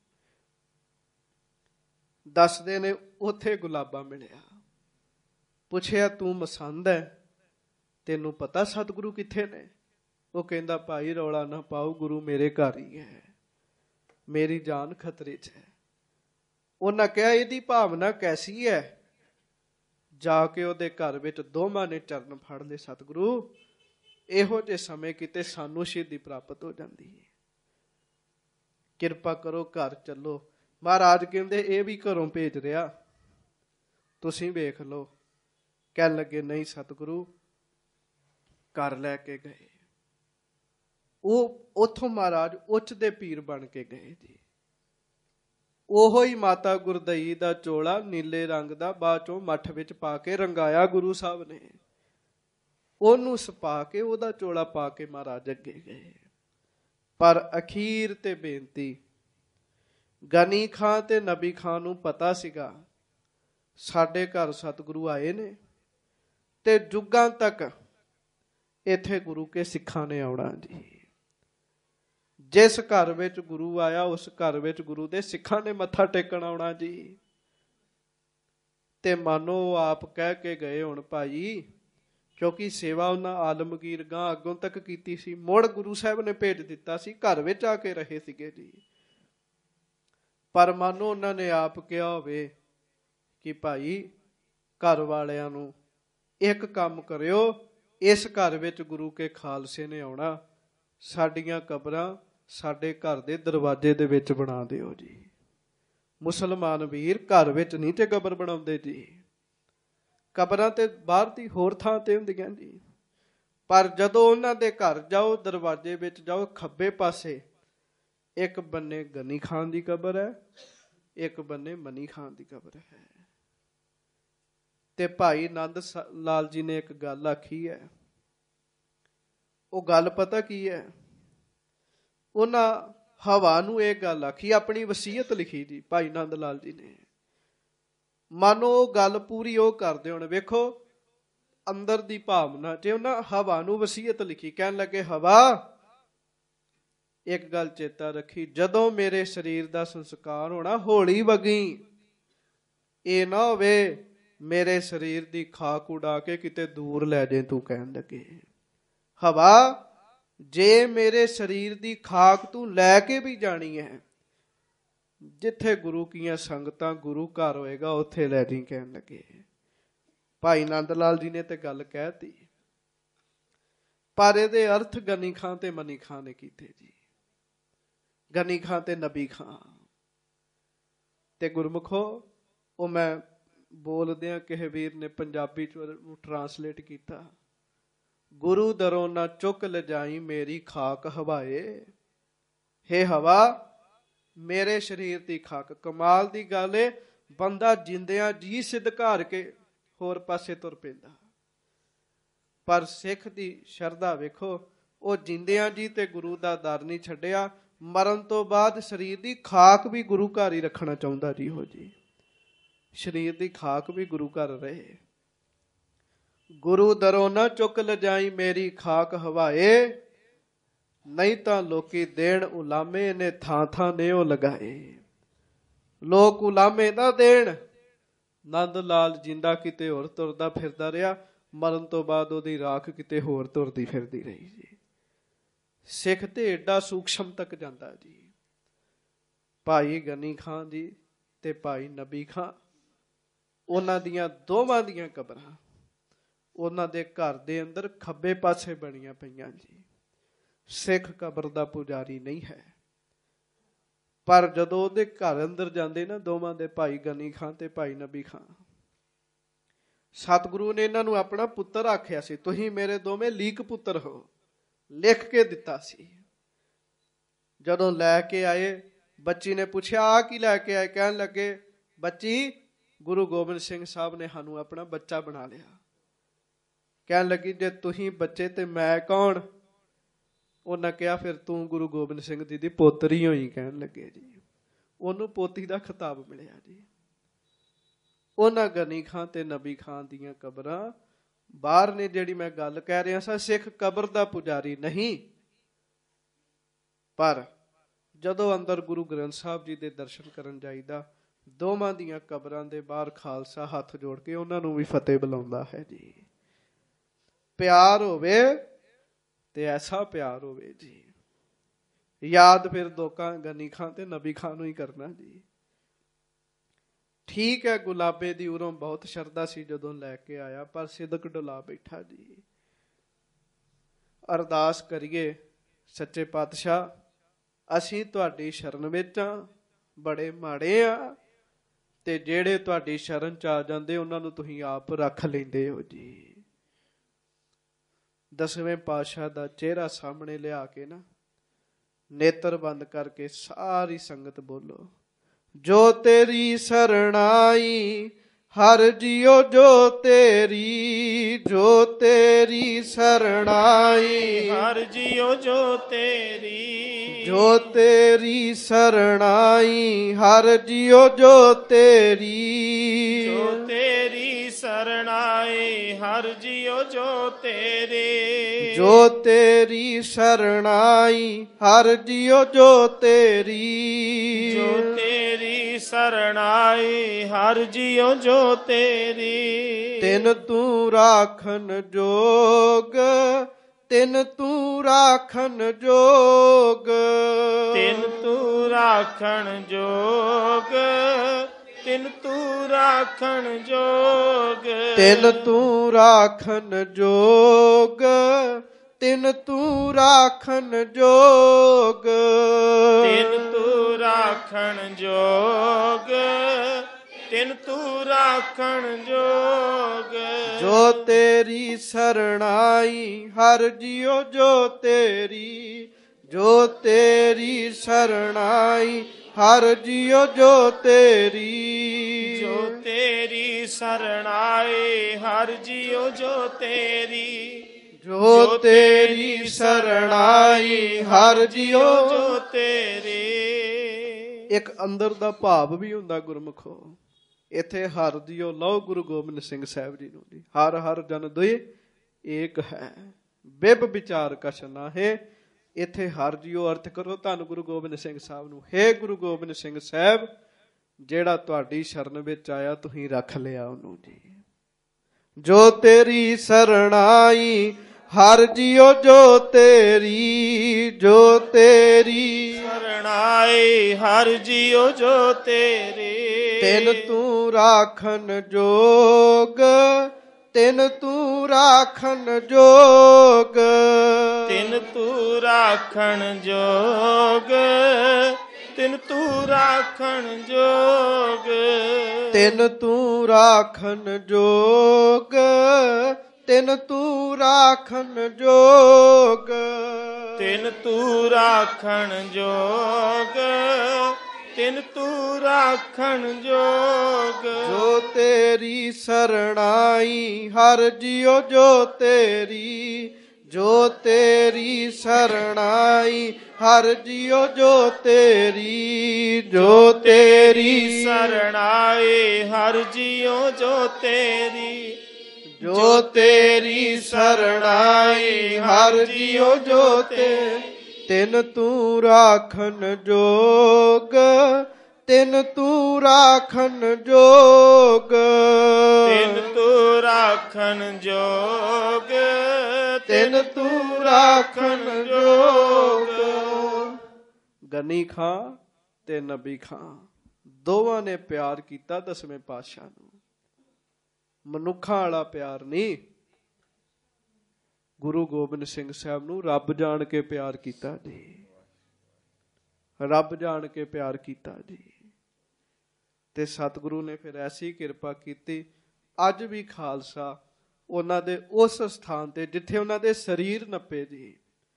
ਦੱਸਦੇ ਨੇ ਉੱਥੇ ਗੁਲਾਬਾ ਮਿਲਿਆ। ਪੁੱਛਿਆ, ਤੂੰ ਮਸੰਦ ਹੈ, ਤੈਨੂੰ ਪਤਾ ਸਤਿਗੁਰੂ ਕਿੱਥੇ ਨੇ? ਉਹ ਕਹਿੰਦਾ, ਭਾਈ ਰੌਲਾ ਨਾ ਪਾਓ, ਗੁਰੂ ਮੇਰੇ ਘਰ ਹੀ ਹੈ, ਮੇਰੀ ਜਾਨ ਖਤਰੇ 'ਚ ਹੈ। ਉਹਨਾਂ ਕਿਹਾ, ਇਹਦੀ ਭਾਵਨਾ ਕੈਸੀ ਹੈ? ਜਾ ਕੇ ਉਹਦੇ ਘਰ ਵਿੱਚ ਦੋਵਾਂ ਨੇ ਚਰਨ ਫੜ ਲਏ। ਸਤਿਗੁਰੂ ਇਹੋ ਜਿਹੇ ਸਮੇਂ ਕਿਤੇ ਸਾਨੂੰ ਸ਼ਹੀਦੀ ਪ੍ਰਾਪਤ ਹੋ ਜਾਂਦੀ ਹੈ, ਕਿਰਪਾ ਕਰੋ, ਘਰ ਚੱਲੋ। ਮਹਾਰਾਜ ਕਹਿੰਦੇ, ਇਹ ਵੀ ਘਰੋਂ ਭੇਜ ਰਿਹਾ, ਤੁਸੀਂ ਵੇਖ ਲਓ। ਕਹਿਣ ਲੱਗੇ, ਨਹੀਂ ਸਤਿਗੁਰੂ। ਘਰ ਲੈ ਕੇ ਗਏ। ਉਹ ਉੱਥੋਂ ਮਹਾਰਾਜ ਉੱਚ ਦੇ ਪੀਰ ਬਣ ਕੇ ਗਏ ਜੀ। ਉਹੋ ਹੀ ਮਾਤਾ ਗੁਰਦਈ ਦਾ ਚੋਲਾ ਨੀਲੇ ਰੰਗ ਦਾ ਬਾਅਦ ਚੋਂ ਮੱਠ ਵਿੱਚ ਪਾ ਕੇ ਰੰਗਾਇਆ ਗੁਰੂ ਸਾਹਿਬ ਨੇ। ਉਹਨੂੰ ਸਪਾ ਕੇ ਉਹਦਾ ਚੋਲਾ ਪਾ ਕੇ ਮਹਾਰਾਜ ਅੱਗੇ ਗਏ। ਪਰ ਅਖੀਰ ਤੇ ਬੇਨਤੀ, ਗਨੀ ਖਾਂ ਤੇ ਨਬੀ ਖਾਂ ਨੂੰ ਪਤਾ ਸੀਗਾ ਸਾਡੇ ਘਰ ਸਤਿਗੁਰੂ ਆਏ ਨੇ ਤੇ ਜੁਗਾਂ ਤੱਕ ਇੱਥੇ ਗੁਰੂ ਕੇ ਸਿੱਖਾਂ ਨੇ ਆਉਣਾ ਜੀ। ਜਿਸ ਘਰ ਵਿੱਚ ਗੁਰੂ ਆਇਆ ਉਸ ਘਰ ਵਿੱਚ ਗੁਰੂ ਦੇ ਸਿੱਖਾਂ ਨੇ ਮੱਥਾ ਟੇਕਣ ਆਉਣਾ ਜੀ। ਤੇ ਮਾਨੋ ਆਪ ਕਹਿ ਕੇ ਗਏ, ਹੁਣ ਭਾਈ, ਕਿਉਂਕਿ ਸੇਵਾ ਉਹਨਾਂ ਆਲਮਗੀਰ ਗਾਂ ਅੱਗੋਂ ਤੱਕ ਕੀਤੀ ਸੀ, ਮੁੜ ਗੁਰੂ ਸਾਹਿਬ ਨੇ ਭੇਜ ਦਿੱਤਾ ਸੀ, ਘਰ ਵਿੱਚ ਆ ਕੇ ਰਹੇ ਸੀਗੇ ਜੀ। ਪਰ ਮਾਨੋ ਉਹਨਾਂ ਨੇ ਆਪ ਕਿਹਾ ਹੋਵੇ ਕਿ ਭਾਈ ਘਰ ਵਾਲਿਆਂ ਨੂੰ ਇੱਕ ਕੰਮ ਕਰਿਓ, ਇਸ ਘਰ ਵਿੱਚ ਗੁਰੂ ਕੇ ਖਾਲਸੇ ਨੇ ਆਉਣਾ, ਸਾਡੀਆਂ ਕਬਰਾਂ ਸਾਡੇ ਘਰ ਦੇ ਦਰਵਾਜ਼ੇ ਦੇ ਵਿੱਚ ਬਣਾ ਦਿਓ ਜੀ। ਮੁਸਲਮਾਨ ਵੀਰ ਘਰ ਵਿੱਚ ਨਹੀਂ ਤੇ ਕਬਰ ਬਣਾਉਂਦੇ ਜੀ, ਕਬਰਾਂ ਤੇ ਬਾਹਰ ਦੀ ਹੋਰ ਥਾਂ ਤੇ ਹੁੰਦੀਆਂ ਜੀ। ਪਰ ਜਦੋਂ ਉਹਨਾਂ ਦੇ ਘਰ ਜਾਓ, ਦਰਵਾਜ਼ੇ ਵਿੱਚ ਜਾਓ, ਖੱਬੇ ਪਾਸੇ ਇੱਕ ਬੰਨੇ ਗਨੀ ਖਾਨ ਦੀ ਕਬਰ ਹੈ, ਇੱਕ ਬੰਨੇ ਮਨੀ ਖਾਨ ਦੀ ਕਬਰ ਹੈ। ਤੇ ਭਾਈ ਨੰਦ ਲਾਲ ਜੀ ਨੇ ਇੱਕ ਗੱਲ ਆਖੀ ਹੈ, ਉਹ ਗੱਲ ਪਤਾ ਕੀ ਹੈ? ਉਹਨਾਂ ਹਵਾ ਨੂੰ ਇਹ ਗੱਲ ਆਖੀ, ਆਪਣੀ ਵਸੀਅਤ ਲਿਖੀ ਜੀ ਭਾਈ ਨੰਦ ਲਾਲ ਜੀ ਨੇ। ਮਾਨੋ ਉਹ ਗੱਲ ਪੂਰੀ ਉਹ ਕਰਦੇ ਹੋਣ। ਵੇਖੋ ਅੰਦਰ ਦੀ ਭਾਵਨਾ ਚ ਉਹਨਾਂ ਹਵਾ ਨੂੰ ਵਸੀਅਤ ਲਿਖੀ। ਕਹਿਣ ਲੱਗੇ, ਹਵਾ ਇੱਕ ਗੱਲ ਚੇਤਾ ਰੱਖੀ, ਜਦੋਂ ਮੇਰੇ ਸਰੀਰ ਦਾ ਸੰਸਕਾਰ ਹੋਣਾ ਹੌਲੀ ਵਗੀ, ਇਹ ਨਾ ਹੋਵੇ ਮੇਰੇ ਸਰੀਰ ਦੀ ਖਾਕ ਉਡਾ ਕੇ ਕਿਤੇ ਦੂਰ ਲੈ ਜਾਏ ਤੂੰ। ਕਹਿਣ ਲੱਗੇ, ਹਵਾ ਜੇ ਮੇਰੇ ਸਰੀਰ ਦੀ ਖਾਕ ਤੂੰ ਲੈ ਕੇ ਵੀ ਜਾਣੀ ਹੈ, ਜਿੱਥੇ ਗੁਰੂ ਕੀਆਂ ਸੰਗਤਾਂ, ਗੁਰੂ ਘਰ ਹੋਏਗਾ, ਉੱਥੇ ਲੈ ਜੀ। ਕਹਿਣ ਲੱਗੇ ਭਾਈ ਨੰਦ ਲਾਲ ਜੀ ਨੇ ਤੇ ਗੱਲ ਕਹਿਤੀ, ਪਰ ਇਹਦੇ ਅਰਥ ਗਨੀ ਖਾਂ ਤੇ ਮਨੀ ਖਾਂ ਨੇ ਕੀਤੇ ਜੀ। ਗਨੀ ਖਾਂ ਤੇ ਨਬੀ ਖਾਂ। ਤੇ ਗੁਰਮੁਖੋ, ਉਹ ਮੈਂ ਬੋਲਦਿਆਂ ਕਿਸੇ ਵੀਰ ਨੇ ਪੰਜਾਬੀ ਚ ਟਰਾਂਸਲੇਟ ਕੀਤਾ, ਗੁਰੂ ਦਰੋਂ ਨਾ ਚੁੱਕ ਲਿਜਾਈ ਮੇਰੀ ਖਾਕ ਹਵਾਏ। ਹੇ ਹਵਾ, ਮੇਰੇ ਸਰੀਰ ਦੀ ਖਾਕ। ਕਮਾਲ ਦੀ ਗੱਲ ਏ, ਬੰਦਾ ਜਿੰਦਿਆਂ ਜੀ ਸਿਧਕਾਰ ਕੇ ਹੋਰ ਪਾਸੇ ਤੁਰ ਪੈਂਦਾ, ਪਰ ਸਿੱਖ ਦੀ ਸ਼ਰਧਾ ਵੇਖੋ, ਉਹ ਜਿੰਦਿਆਂ ਜੀ ਤੇ ਗੁਰੂ ਦਾ ਦਰ ਨਹੀਂ ਛੱਡਿਆ, ਮਰਨ ਤੋਂ ਬਾਅਦ ਸਰੀਰ ਦੀ ਖਾਕ ਵੀ ਗੁਰੂ ਘਰ ਹੀ ਰੱਖਣਾ ਚਾਹੁੰਦਾ ਜੀ। ਹੋ ਜੀ ਸਰੀਰ ਦੀ ਖਾਕ ਵੀ ਗੁਰੂ ਘਰ ਰਹੇ। ਗੁਰੂ ਦਰੋਂ ਨਾ ਚੁੱਕ ਲਿਜਾਈ ਮੇਰੀ ਖਾਕ ਹਵਾਏ, ਨਹੀਂ ਤਾਂ ਲੋਕੀ ਦੇਣ ਉਲਾਮੇ ਨੇ ਥਾਂ ਥਾਂ ਨੇ ਉਹ ਲਗਾਏ। ਲੋਕ ਉਲਾਮੇ ਨਾ ਦੇਣ। ਨੰਦ ਲਾਲ ਜਿੰਦਾ ਕਿਤੇ ਹੋਰ ਤੁਰਦਾ ਫਿਰਦਾ ਰਿਹਾ, ਮਰਨ ਤੋਂ ਬਾਅਦ ਉਹਦੀ ਰਾਖ ਕਿਤੇ ਹੋਰ ਤੁਰਦੀ ਫਿਰਦੀ ਰਹੀ ਜੀ। ਸਿੱਖ ਤੇ ਏਡਾ ਸੂਖਸ਼ਮ ਤੱਕ ਜਾਂਦਾ ਜੀ। ਭਾਈ ਗਨੀ ਖਾਂ ਜੀ ਤੇ ਭਾਈ ਨਬੀ ਖਾਂ, ਉਹਨਾਂ ਦੀਆਂ ਦੋਵਾਂ ਦੀਆਂ ਕਬਰਾਂ ਉਹਨਾਂ ਦੇ ਘਰ ਦੇ ਅੰਦਰ ਖੱਬੇ ਪਾਸੇ ਬਣੀਆਂ ਪਈਆਂ ਜੀ। ਸਿੱਖ ਕਬਰ ਦਾ ਪੁਜਾਰੀ ਨਹੀਂ ਹੈ, ਪਰ ਜਦੋਂ ਉਹਦੇ ਘਰ ਅੰਦਰ ਜਾਂਦੇ ਨਾ ਦੋਵਾਂ ਦੇ, ਭਾਈ ਗਨੀ ਖਾਂ ਤੇ ਭਾਈ ਨਬੀ ਖਾਂ, ਸਤਿਗੁਰੂ ਨੇ ਇਹਨਾਂ ਨੂੰ ਆਪਣਾ ਪੁੱਤਰ ਆਖਿਆ ਸੀ। ਤੁਸੀਂ ਮੇਰੇ ਦੋਵੇਂ ਲੀਕ ਪੁੱਤਰ ਹੋ, ਲਿਖ ਕੇ ਦਿੱਤਾ ਸੀ। ਜਦੋਂ ਲੈ ਕੇ ਆਏ, ਬੱਚੀ ਨੇ ਪੁੱਛਿਆ ਆ ਕੀ ਲੈ ਕੇ ਆਏ? ਕਹਿਣ ਲੱਗੇ, ਬੱਚੀ ਗੁਰੂ ਗੋਬਿੰਦ ਸਿੰਘ ਸਾਹਿਬ ਨੇ ਸਾਨੂੰ ਆਪਣਾ ਬੱਚਾ ਬਣਾ ਲਿਆ। ਕਹਿਣ ਲੱਗੀ, ਜੇ ਤੁਸੀਂ ਬੱਚੇ ਤੇ ਮੈਂ ਕੌਣ? ਉਹਨਾਂ ਕਿਹਾ, ਫਿਰ ਤੂੰ ਗੁਰੂ ਗੋਬਿੰਦ ਸਿੰਘ ਜੀ ਦੀ ਪੋਤਰੀ ਹੋਈ। ਕਹਿਣ ਲੱਗੇ ਜੀ, ਉਹਨੂੰ ਪੋਤੀ ਦਾ ਖਿਤਾਬ ਮਿਲਿਆ ਜੀ। ਉਹਨਾਂ ਗਨੀ ਖਾਂ ਤੇ ਨਬੀ ਖਾਂ ਦੀਆਂ ਕਬਰਾਂ ਬਾਹਰ ਨੇ। ਜਿਹੜੀ ਮੈਂ ਗੱਲ ਕਹਿ ਰਿਹਾ ਸਾਂ, ਸਿੱਖ ਕਬਰ ਦਾ ਪੁਜਾਰੀ ਨਹੀਂ, ਪਰ ਜਦੋਂ ਅੰਦਰ ਗੁਰੂ ਗ੍ਰੰਥ ਸਾਹਿਬ ਜੀ ਦੇ ਦਰਸ਼ਨ ਕਰਨ ਜਾਈਦਾ, ਦੋਵਾਂ ਦੀਆਂ ਕਬਰਾਂ ਦੇ ਬਾਹਰ ਖਾਲਸਾ ਹੱਥ ਜੋੜ ਕੇ ਉਹਨਾਂ ਨੂੰ ਵੀ ਫਤਿਹ ਬੁਲਾਉਂਦਾ ਹੈ ਜੀ। ਪਿਆਰ ਹੋਵੇ ਤੇ ਐਸਾ ਪਿਆਰ ਹੋਵੇ ਜੀ, ਯਾਦ ਫਿਰ ਦੋਕਾਂ ਗਨੀ ਖਾਂ ਤੇ ਨਬੀ ਖਾਂ ਨੂੰ ਹੀ ਕਰਨਾ ਜੀ। ਠੀਕ ਹੈ, ਗੁਲਾਬੇ ਦੀ ਉਰੋਂ ਬਹੁਤ ਸ਼ਰਧਾ ਸੀ ਜਦੋਂ ਲੈ ਕੇ ਆਇਆ, ਪਰ ਸਿਦਕ ਡੁਲਾ ਬੈਠਾ ਜੀ। ਅਰਦਾਸ ਕਰੀਏ, ਸੱਚੇ ਪਾਤਸ਼ਾਹ ਅਸੀਂ ਤੁਹਾਡੀ ਸ਼ਰਨ ਵਿੱਚ ਆ, ਬੜੇ ਮਾੜੇ ਆ, ਤੇ ਜਿਹੜੇ ਤੁਹਾਡੀ ਸ਼ਰਨ ਚ ਆ ਜਾਂਦੇ ਉਹਨਾਂ ਨੂੰ ਤੁਸੀਂ ਆਪ ਰੱਖ ਲੈਂਦੇ ਹੋ ਜੀ। ਦਸਵੇਂ ਪਾਤਸ਼ਾਹ ਦਾ ਚਿਹਰਾ ਸਾਹਮਣੇ ਲਿਆ ਕੇ ਨਾ, ਨੇਤਰ ਬੰਦ ਕਰਕੇ ਸਾਰੀ ਸੰਗਤ ਬੋਲੋ, ਜੋ ਤੇਰੀ ਸਰਣਾਈ ਹਰ ਜਿਉ ਜੋ ਤੇਰੀ, ਜੋ ਤੇਰੀ ਸਰਣਾਈ ਹਰ ਜਿਉ ਜੋ ਤੇਰੀ, ਜੋ ਤੇਰੀ ਸਰਣਾਈ ਹਰ ਜਿਉ ਜੋ ਤੇਰੀ, ਜੋ ਤੇਰੀ ਸਰਣਾਈ ਹਰ ਜਿਉ ਜੋ ਤੇਰੀ, ਜੋ ਤੇਰੀ ਸਰਣਾਈ ਹਰ ਜਿਉ ਜੋ ਤੇਰੀ, ਜੋ ਤੇਰੀ ਸਰਣਾਈ ਹਰ ਜਿਉ ਜੋ ਤੇਰੀ। ਤਿਨ ਤੂੰ ਰਾਖਨ ਜੋਗ, ਤਿਨ ਤੂੰ ਰਾਖਨ ਜੋਗ, ਤਿਨ ਤੂੰ ਰਾਖਣ ਜੋਗ, ਤਿਨ ਤੂੰ ਰਾਖਣ ਜੋਗ। ਤਿਨ ਤੂੰ ਰਾਖਣ ਜੋਗ, ਤਿਨ ਤੂੰ ਰਾਖਣ ਜੋਗ। ਤਿਨ ਤੂੰ ਰਾਖਣ ਜੋਗ, ਤਿਨ ਤੂੰ ਰਾਖਣ ਜੋਗ। ਜੋ ਤੇਰੀ ਸਰਣਾਈ ਹਰ ਜਿਉ ਜੋ ਤੇਰੀ, ਜੋ ਤੇਰੀ ਸਰਣਾਈ ਹਰ ਜਿਉ ਜੋ ਤੇਰੀ। ਜੋ ਤੇਰੀ ਸਰਣਾਈ ਹਰ ਜਿਉ ਜੋ ਤੇਰੀ। ਜੋ ਤੇਰੀ ਸਰਣਾਈ ਹਰ ਜਿਉ ਜੋ ਤੇਰੀ। ਇੱਕ ਅੰਦਰ ਦਾ ਭਾਵ ਵੀ ਹੁੰਦਾ ਗੁਰਮੁਖੋ। ਇੱਥੇ ਹਰ ਜੀਓ ਲਓ ਗੁਰੂ ਗੋਬਿੰਦ ਸਿੰਘ ਸਾਹਿਬ ਜੀ ਨੂੰ ਜੀ। ਹਰ ਹਰ ਜਨ ਦੁਇ ਏਕ ਹੈ, ਬਿਬ ਵਿਚਾਰ ਕਛ ਨਾਹੇ। ਇੱਥੇ ਹਰ ਜੀਓ ਅਰਥ ਕਰੋ ਧੰਨ ਗੁਰੂ ਗੋਬਿੰਦ ਸਿੰਘ ਸਾਹਿਬ ਨੂੰ। ਹੇ ਗੁਰੂ ਗੋਬਿੰਦ ਸਿੰਘ ਸਾਹਿਬ, ਜਿਹੜਾ ਤੁਹਾਡੀ ਸ਼ਰਨ ਵਿੱਚ ਆਇਆ ਤੁਸੀਂ ਰੱਖ ਲਿਆ ਉਹਨੂੰ ਜੀ। ਜੋ ਤੇਰੀ ਸਰਣਾਈ ਹਰ ਜਿਉ ਜੋ ਤੇਰੀ, ਜੋ ਤੇਰੀ ਸਰਣਾਈ ਹਰ ਜਿਉ ਜੋ ਤੇਰੀ। ਤਿਨ ਤੂੰ ਰਾਖਣ ਜੋਗ, ਤਿਨ ਤੂੰ ਰਾਖਣ ਜੋਗ। ਤਿਨ ਤੂੰ ਰਾਖਣ ਜੋਗ, ਤਿਨ ਤੂੰ ਰਾਖਣ ਜੋਗ। ਤਿਨ ਤੂੰ ਰਾਖਣ ਜੋਗ, ਤਿਨ ਤੂੰ ਰਾਖਣ ਜੋਗ। ਤਿਨ ਤੂੰ ਰਾਖਣ ਜੋਗ, ਤਿਨ ਤੂੰ ਰਾਖਣ ਜੋਗ। ਜੋ ਤੇਰੀ ਸਰਣਾਈ ਹਰ ਜਿਉ ਜੋ ਤੇਰੀ, ਜੋ ਤੇਰੀ ਸਰਣਾਈ ਹਰ ਜਿਉ ਜੋ ਤੇਰੀ। ਜੋ ਤੇਰੀ ਸਰਣਾਈ ਹਰ ਜਿਉ ਜੋ ਤੇਰੀ। ਜੋ ਤੇਰੀ ਸਰਣਾਈ ਹਰ ਜਿਉ ਜੋ ਤੇਰੀ। ਤਿਨ ਤੂੰ ਰਾਖਣ ਜੋਗ, ਤਿਨ ਤੂੰ ਰਾਖਣ ਜੋਗ। ਤਿਨ ਤੂੰ ਰਾਖਣ ਜੋਗ, ਤਿਨ ਤੂੰ ਰਾਖਣ ਜੋਗ। ਗਨੀ ਖਾਂ ਤੇ ਨਬੀ ਖਾਂ ਦੋਵਾਂ ਨੇ ਪਿਆਰ ਕੀਤਾ ਦਸਵੇਂ ਪਾਤਸ਼ਾਹ ਨੂੰ। ਮਨੁੱਖਾਂ ਵਾਲਾ ਪਿਆਰ ਨਹੀਂ, ਗੁਰੂ ਗੋਬਿੰਦ ਸਿੰਘ ਸਾਹਿਬ ਨੂੰ ਰੱਬ ਜਾਣ ਕੇ ਪਿਆਰ ਕੀਤਾ ਜੀ। ਰੱਬ ਜਾਣ ਕੇ ਪਿਆਰ ਕੀਤਾ ਜੀ। ਤੇ ਸਤਿਗੁਰੂ ਨੇ ਫਿਰ ਐਸੀ ਕਿਰਪਾ ਕੀਤੀ, ਅੱਜ ਵੀ ਖਾਲਸਾ ਉਹਨਾਂ ਦੇ ਉਸ ਸਥਾਨ ਤੇ ਜਿੱਥੇ ਉਹਨਾਂ ਦੇ ਸਰੀਰ ਨੱਪੇ ਜੀ,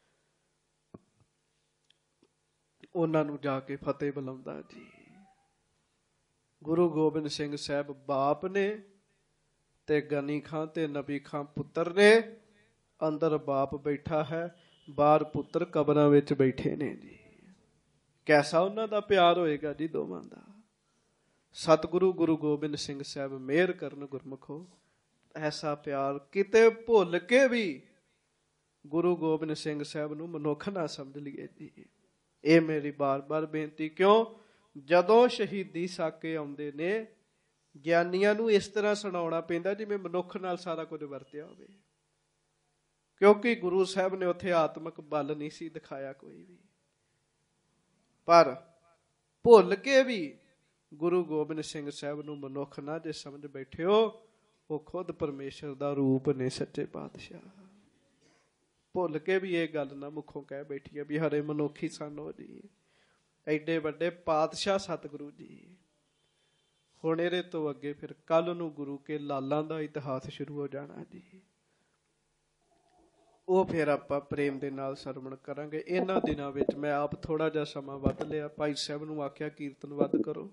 ਉਹਨਾਂ ਨੂੰ ਜਾ ਕੇ ਫਤਿਹ ਬੁਲਾਉਂਦਾ ਜੀ। ਗੁਰੂ ਗੋਬਿੰਦ ਸਿੰਘ ਸਾਹਿਬ ਬਾਪ ਨੇ ਤੇ ਗਨੀ ਖਾਂ ਤੇ ਨਬੀ ਖਾਂ ਪੁੱਤਰ ਨੇ। ਅੰਦਰ ਬਾਪ ਬੈਠਾ ਹੈ, ਬਾਹਰ ਪੁੱਤਰ ਕਬਰਾਂ ਵਿੱਚ ਬੈਠੇ ਨੇ ਜੀ। ਕੈਸਾ ਉਹਨਾਂ ਦਾ ਪਿਆਰ ਹੋਏਗਾ ਜੀ ਦੋਵਾਂ ਦਾ। ਸਤਿਗੁਰੂ ਗੁਰੂ ਗੋਬਿੰਦ ਸਿੰਘ ਸਾਹਿਬ ਮਿਹਰ ਕਰਨ ਗੁਰਮੁਖੋ, ਐਸਾ ਪਿਆਰ ਕਿਤੇ ਭੁੱਲ ਕੇ ਵੀ ਗੁਰੂ ਗੋਬਿੰਦ ਸਿੰਘ ਸਾਹਿਬ ਨੂੰ ਮਨੁੱਖ ਨਾ ਸਮਝ ਲਈਏ ਜੀ। ਇਹ ਮੇਰੀ ਬਾਰ-ਬਾਰ ਬੇਨਤੀ। ਕਿਉਂ? ਜਦੋਂ ਸ਼ਹੀਦੀ ਸਾਕੇ ਆਉਂਦੇ ਨੇ, ਗਿਆਨੀਆਂ ਨੂੰ ਇਸ ਤਰ੍ਹਾਂ ਸੁਣਾਉਣਾ ਪੈਂਦਾ ਜਿਵੇਂ ਮਨੁੱਖ ਨਾਲ ਸਾਰਾ ਕੁਝ ਵਰਤਿਆ ਹੋਵੇ, ਕਿਉਂਕਿ ਗੁਰੂ ਸਾਹਿਬ ਨੇ ਉੱਥੇ ਆਤਮਿਕ ਬਲ ਨਹੀਂ ਸੀ ਦਿਖਾਇਆ ਕੋਈ ਵੀ। ਪਰ ਭੁੱਲ ਕੇ ਵੀ ਗੁਰੂ ਗੋਬਿੰਦ ਸਿੰਘ ਸਾਹਿਬ ਨੂੰ ਮਨੁੱਖ ਨਾ ਜੇ ਸਮਝ ਬੈਠਿਓ, ਉਹ ਖੁਦ ਪਰਮੇਸ਼ਰ ਦਾ ਰੂਪ ਨੇ ਸੱਚੇ ਪਾਤਸ਼ਾਹ। ਭੁੱਲ ਕੇ ਵੀ ਇਹ ਗੱਲ ਨਾ ਮੁੱਖੋਂ ਕਹਿ ਬੈਠੀ ਹੈ ਵੀ ਹਰੇ ਮਨੁੱਖੀ ਸਨ ਜੀ। ਐਡੇ ਵੱਡੇ ਪਾਤਸ਼ਾਹ ਸਤਿਗੁਰੂ ਜੀ। ਹੁਣ ਇਹਦੇ ਤੋਂ ਅੱਗੇ ਫਿਰ ਕੱਲ ਨੂੰ ਗੁਰੂ ਕੇ ਲਾਲਾਂ ਦਾ ਇਤਿਹਾਸ ਸ਼ੁਰੂ ਹੋ ਜਾਣਾ ਜੀ। ਉਹ ਫਿਰ ਆਪਾਂ ਪ੍ਰੇਮ ਦੇ ਨਾਲ ਸਰਵਣ ਕਰਾਂਗੇ। ਇਹਨਾਂ ਦਿਨਾਂ ਵਿੱਚ ਮੈਂ ਆਪ ਥੋੜਾ ਜਿਹਾ ਸਮਾਂ ਵੱਧ ਲਿਆ। ਭਾਈ ਸਾਹਿਬ ਨੂੰ ਆਖਿਆ ਕੀਰਤਨ ਵੱਧ ਕਰੋ,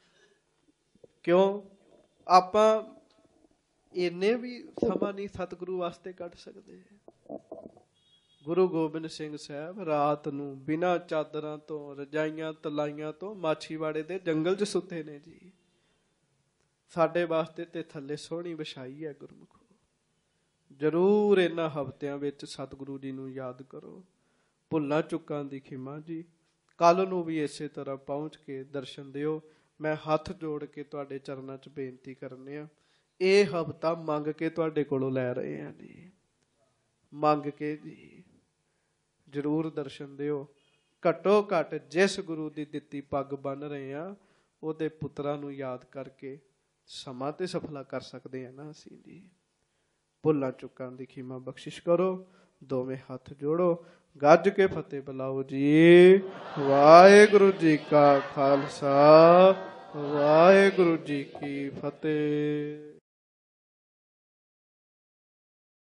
ਕਿਉਂ ਆਪਾਂ ਇੰਨੇ ਵੀ ਸਮਾਂ ਨਹੀਂ ਸਤਿਗੁਰੂ ਵਾਸਤੇ ਕੱਢ ਸਕਦੇ। ਗੁਰੂ ਗੋਬਿੰਦ ਸਿੰਘ ਸਾਹਿਬ ਰਾਤ ਨੂੰ ਬਿਨਾਂ ਚਾਦਰਾਂ ਤੋਂ, ਰਜਾਈਆਂ ਤਲਾਈਆਂ ਤੋਂ ਮਾਛੀਵਾੜੇ ਦੇ ਜੰਗਲ 'ਚ ਸੁੱਤੇ ਨੇ ਜੀ। ਸਾਡੇ ਵਾਸਤੇ ਤੇ ਥੱਲੇ ਸੋਹਣੀ ਵਿਛਾਈ ਹੈ ਗੁਰਮੁਖੋ। ਜ਼ਰੂਰ ਇਹਨਾਂ ਹਫ਼ਤਿਆਂ ਵਿੱਚ ਸਤਿਗੁਰੂ ਜੀ ਨੂੰ ਯਾਦ ਕਰੋ। ਭੁੱਲਾਂ ਚੁੱਕਾਂ ਦੀ ਖਿਮਾ ਜੀ। ਕੱਲ ਨੂੰ ਵੀ ਇਸੇ ਤਰ੍ਹਾਂ ਪਹੁੰਚ ਕੇ ਦਰਸ਼ਨ ਦਿਓ। ਮੈਂ ਹੱਥ ਜੋੜ ਕੇ ਤੁਹਾਡੇ ਚਰਨਾਂ 'ਚ ਬੇਨਤੀ ਕਰਨੇ ਆ। ਇਹ ਹਫ਼ਤਾ ਮੰਗ ਕੇ ਤੁਹਾਡੇ ਕੋਲੋਂ ਲੈ ਰਹੇ ਆ ਜੀ। ਮੰਗ ਕੇ ਜੀ ਜ਼ਰੂਰ ਦਰਸ਼ਨ ਦਿਓ। ਘੱਟੋ ਘੱਟ ਜਿਸ ਗੁਰੂ ਦੀ ਦਿੱਤੀ ਪੱਗ ਬੰਨ੍ਹ ਰਹੇ ਆ, ਉਹਦੇ ਪੁੱਤਰਾਂ ਨੂੰ ਯਾਦ ਕਰਕੇ ਸਮਾਂ ਤੇ ਸਫਲਾ ਕਰ ਸਕਦੇ ਆ ਨਾ ਅਸੀਂ ਜੀ। ਭੁੱਲਾਂ ਚੁੱਕਾਂ ਦੀ ਖਿਮਾ ਬਖਸ਼ਿਸ਼ ਕਰੋ। ਦੋਵੇਂ ਹੱਥ ਜੋੜੋ, ਗੱਜ ਕੇ ਫਤਿਹ ਬੁਲਾਓ ਜੀ। ਵਾਹਿਗੁਰੂ ਜੀ ਕਾ ਖਾਲਸਾ, ਵਾਹਿਗੁਰੂ ਜੀ ਕੀ ਫਤਿਹ।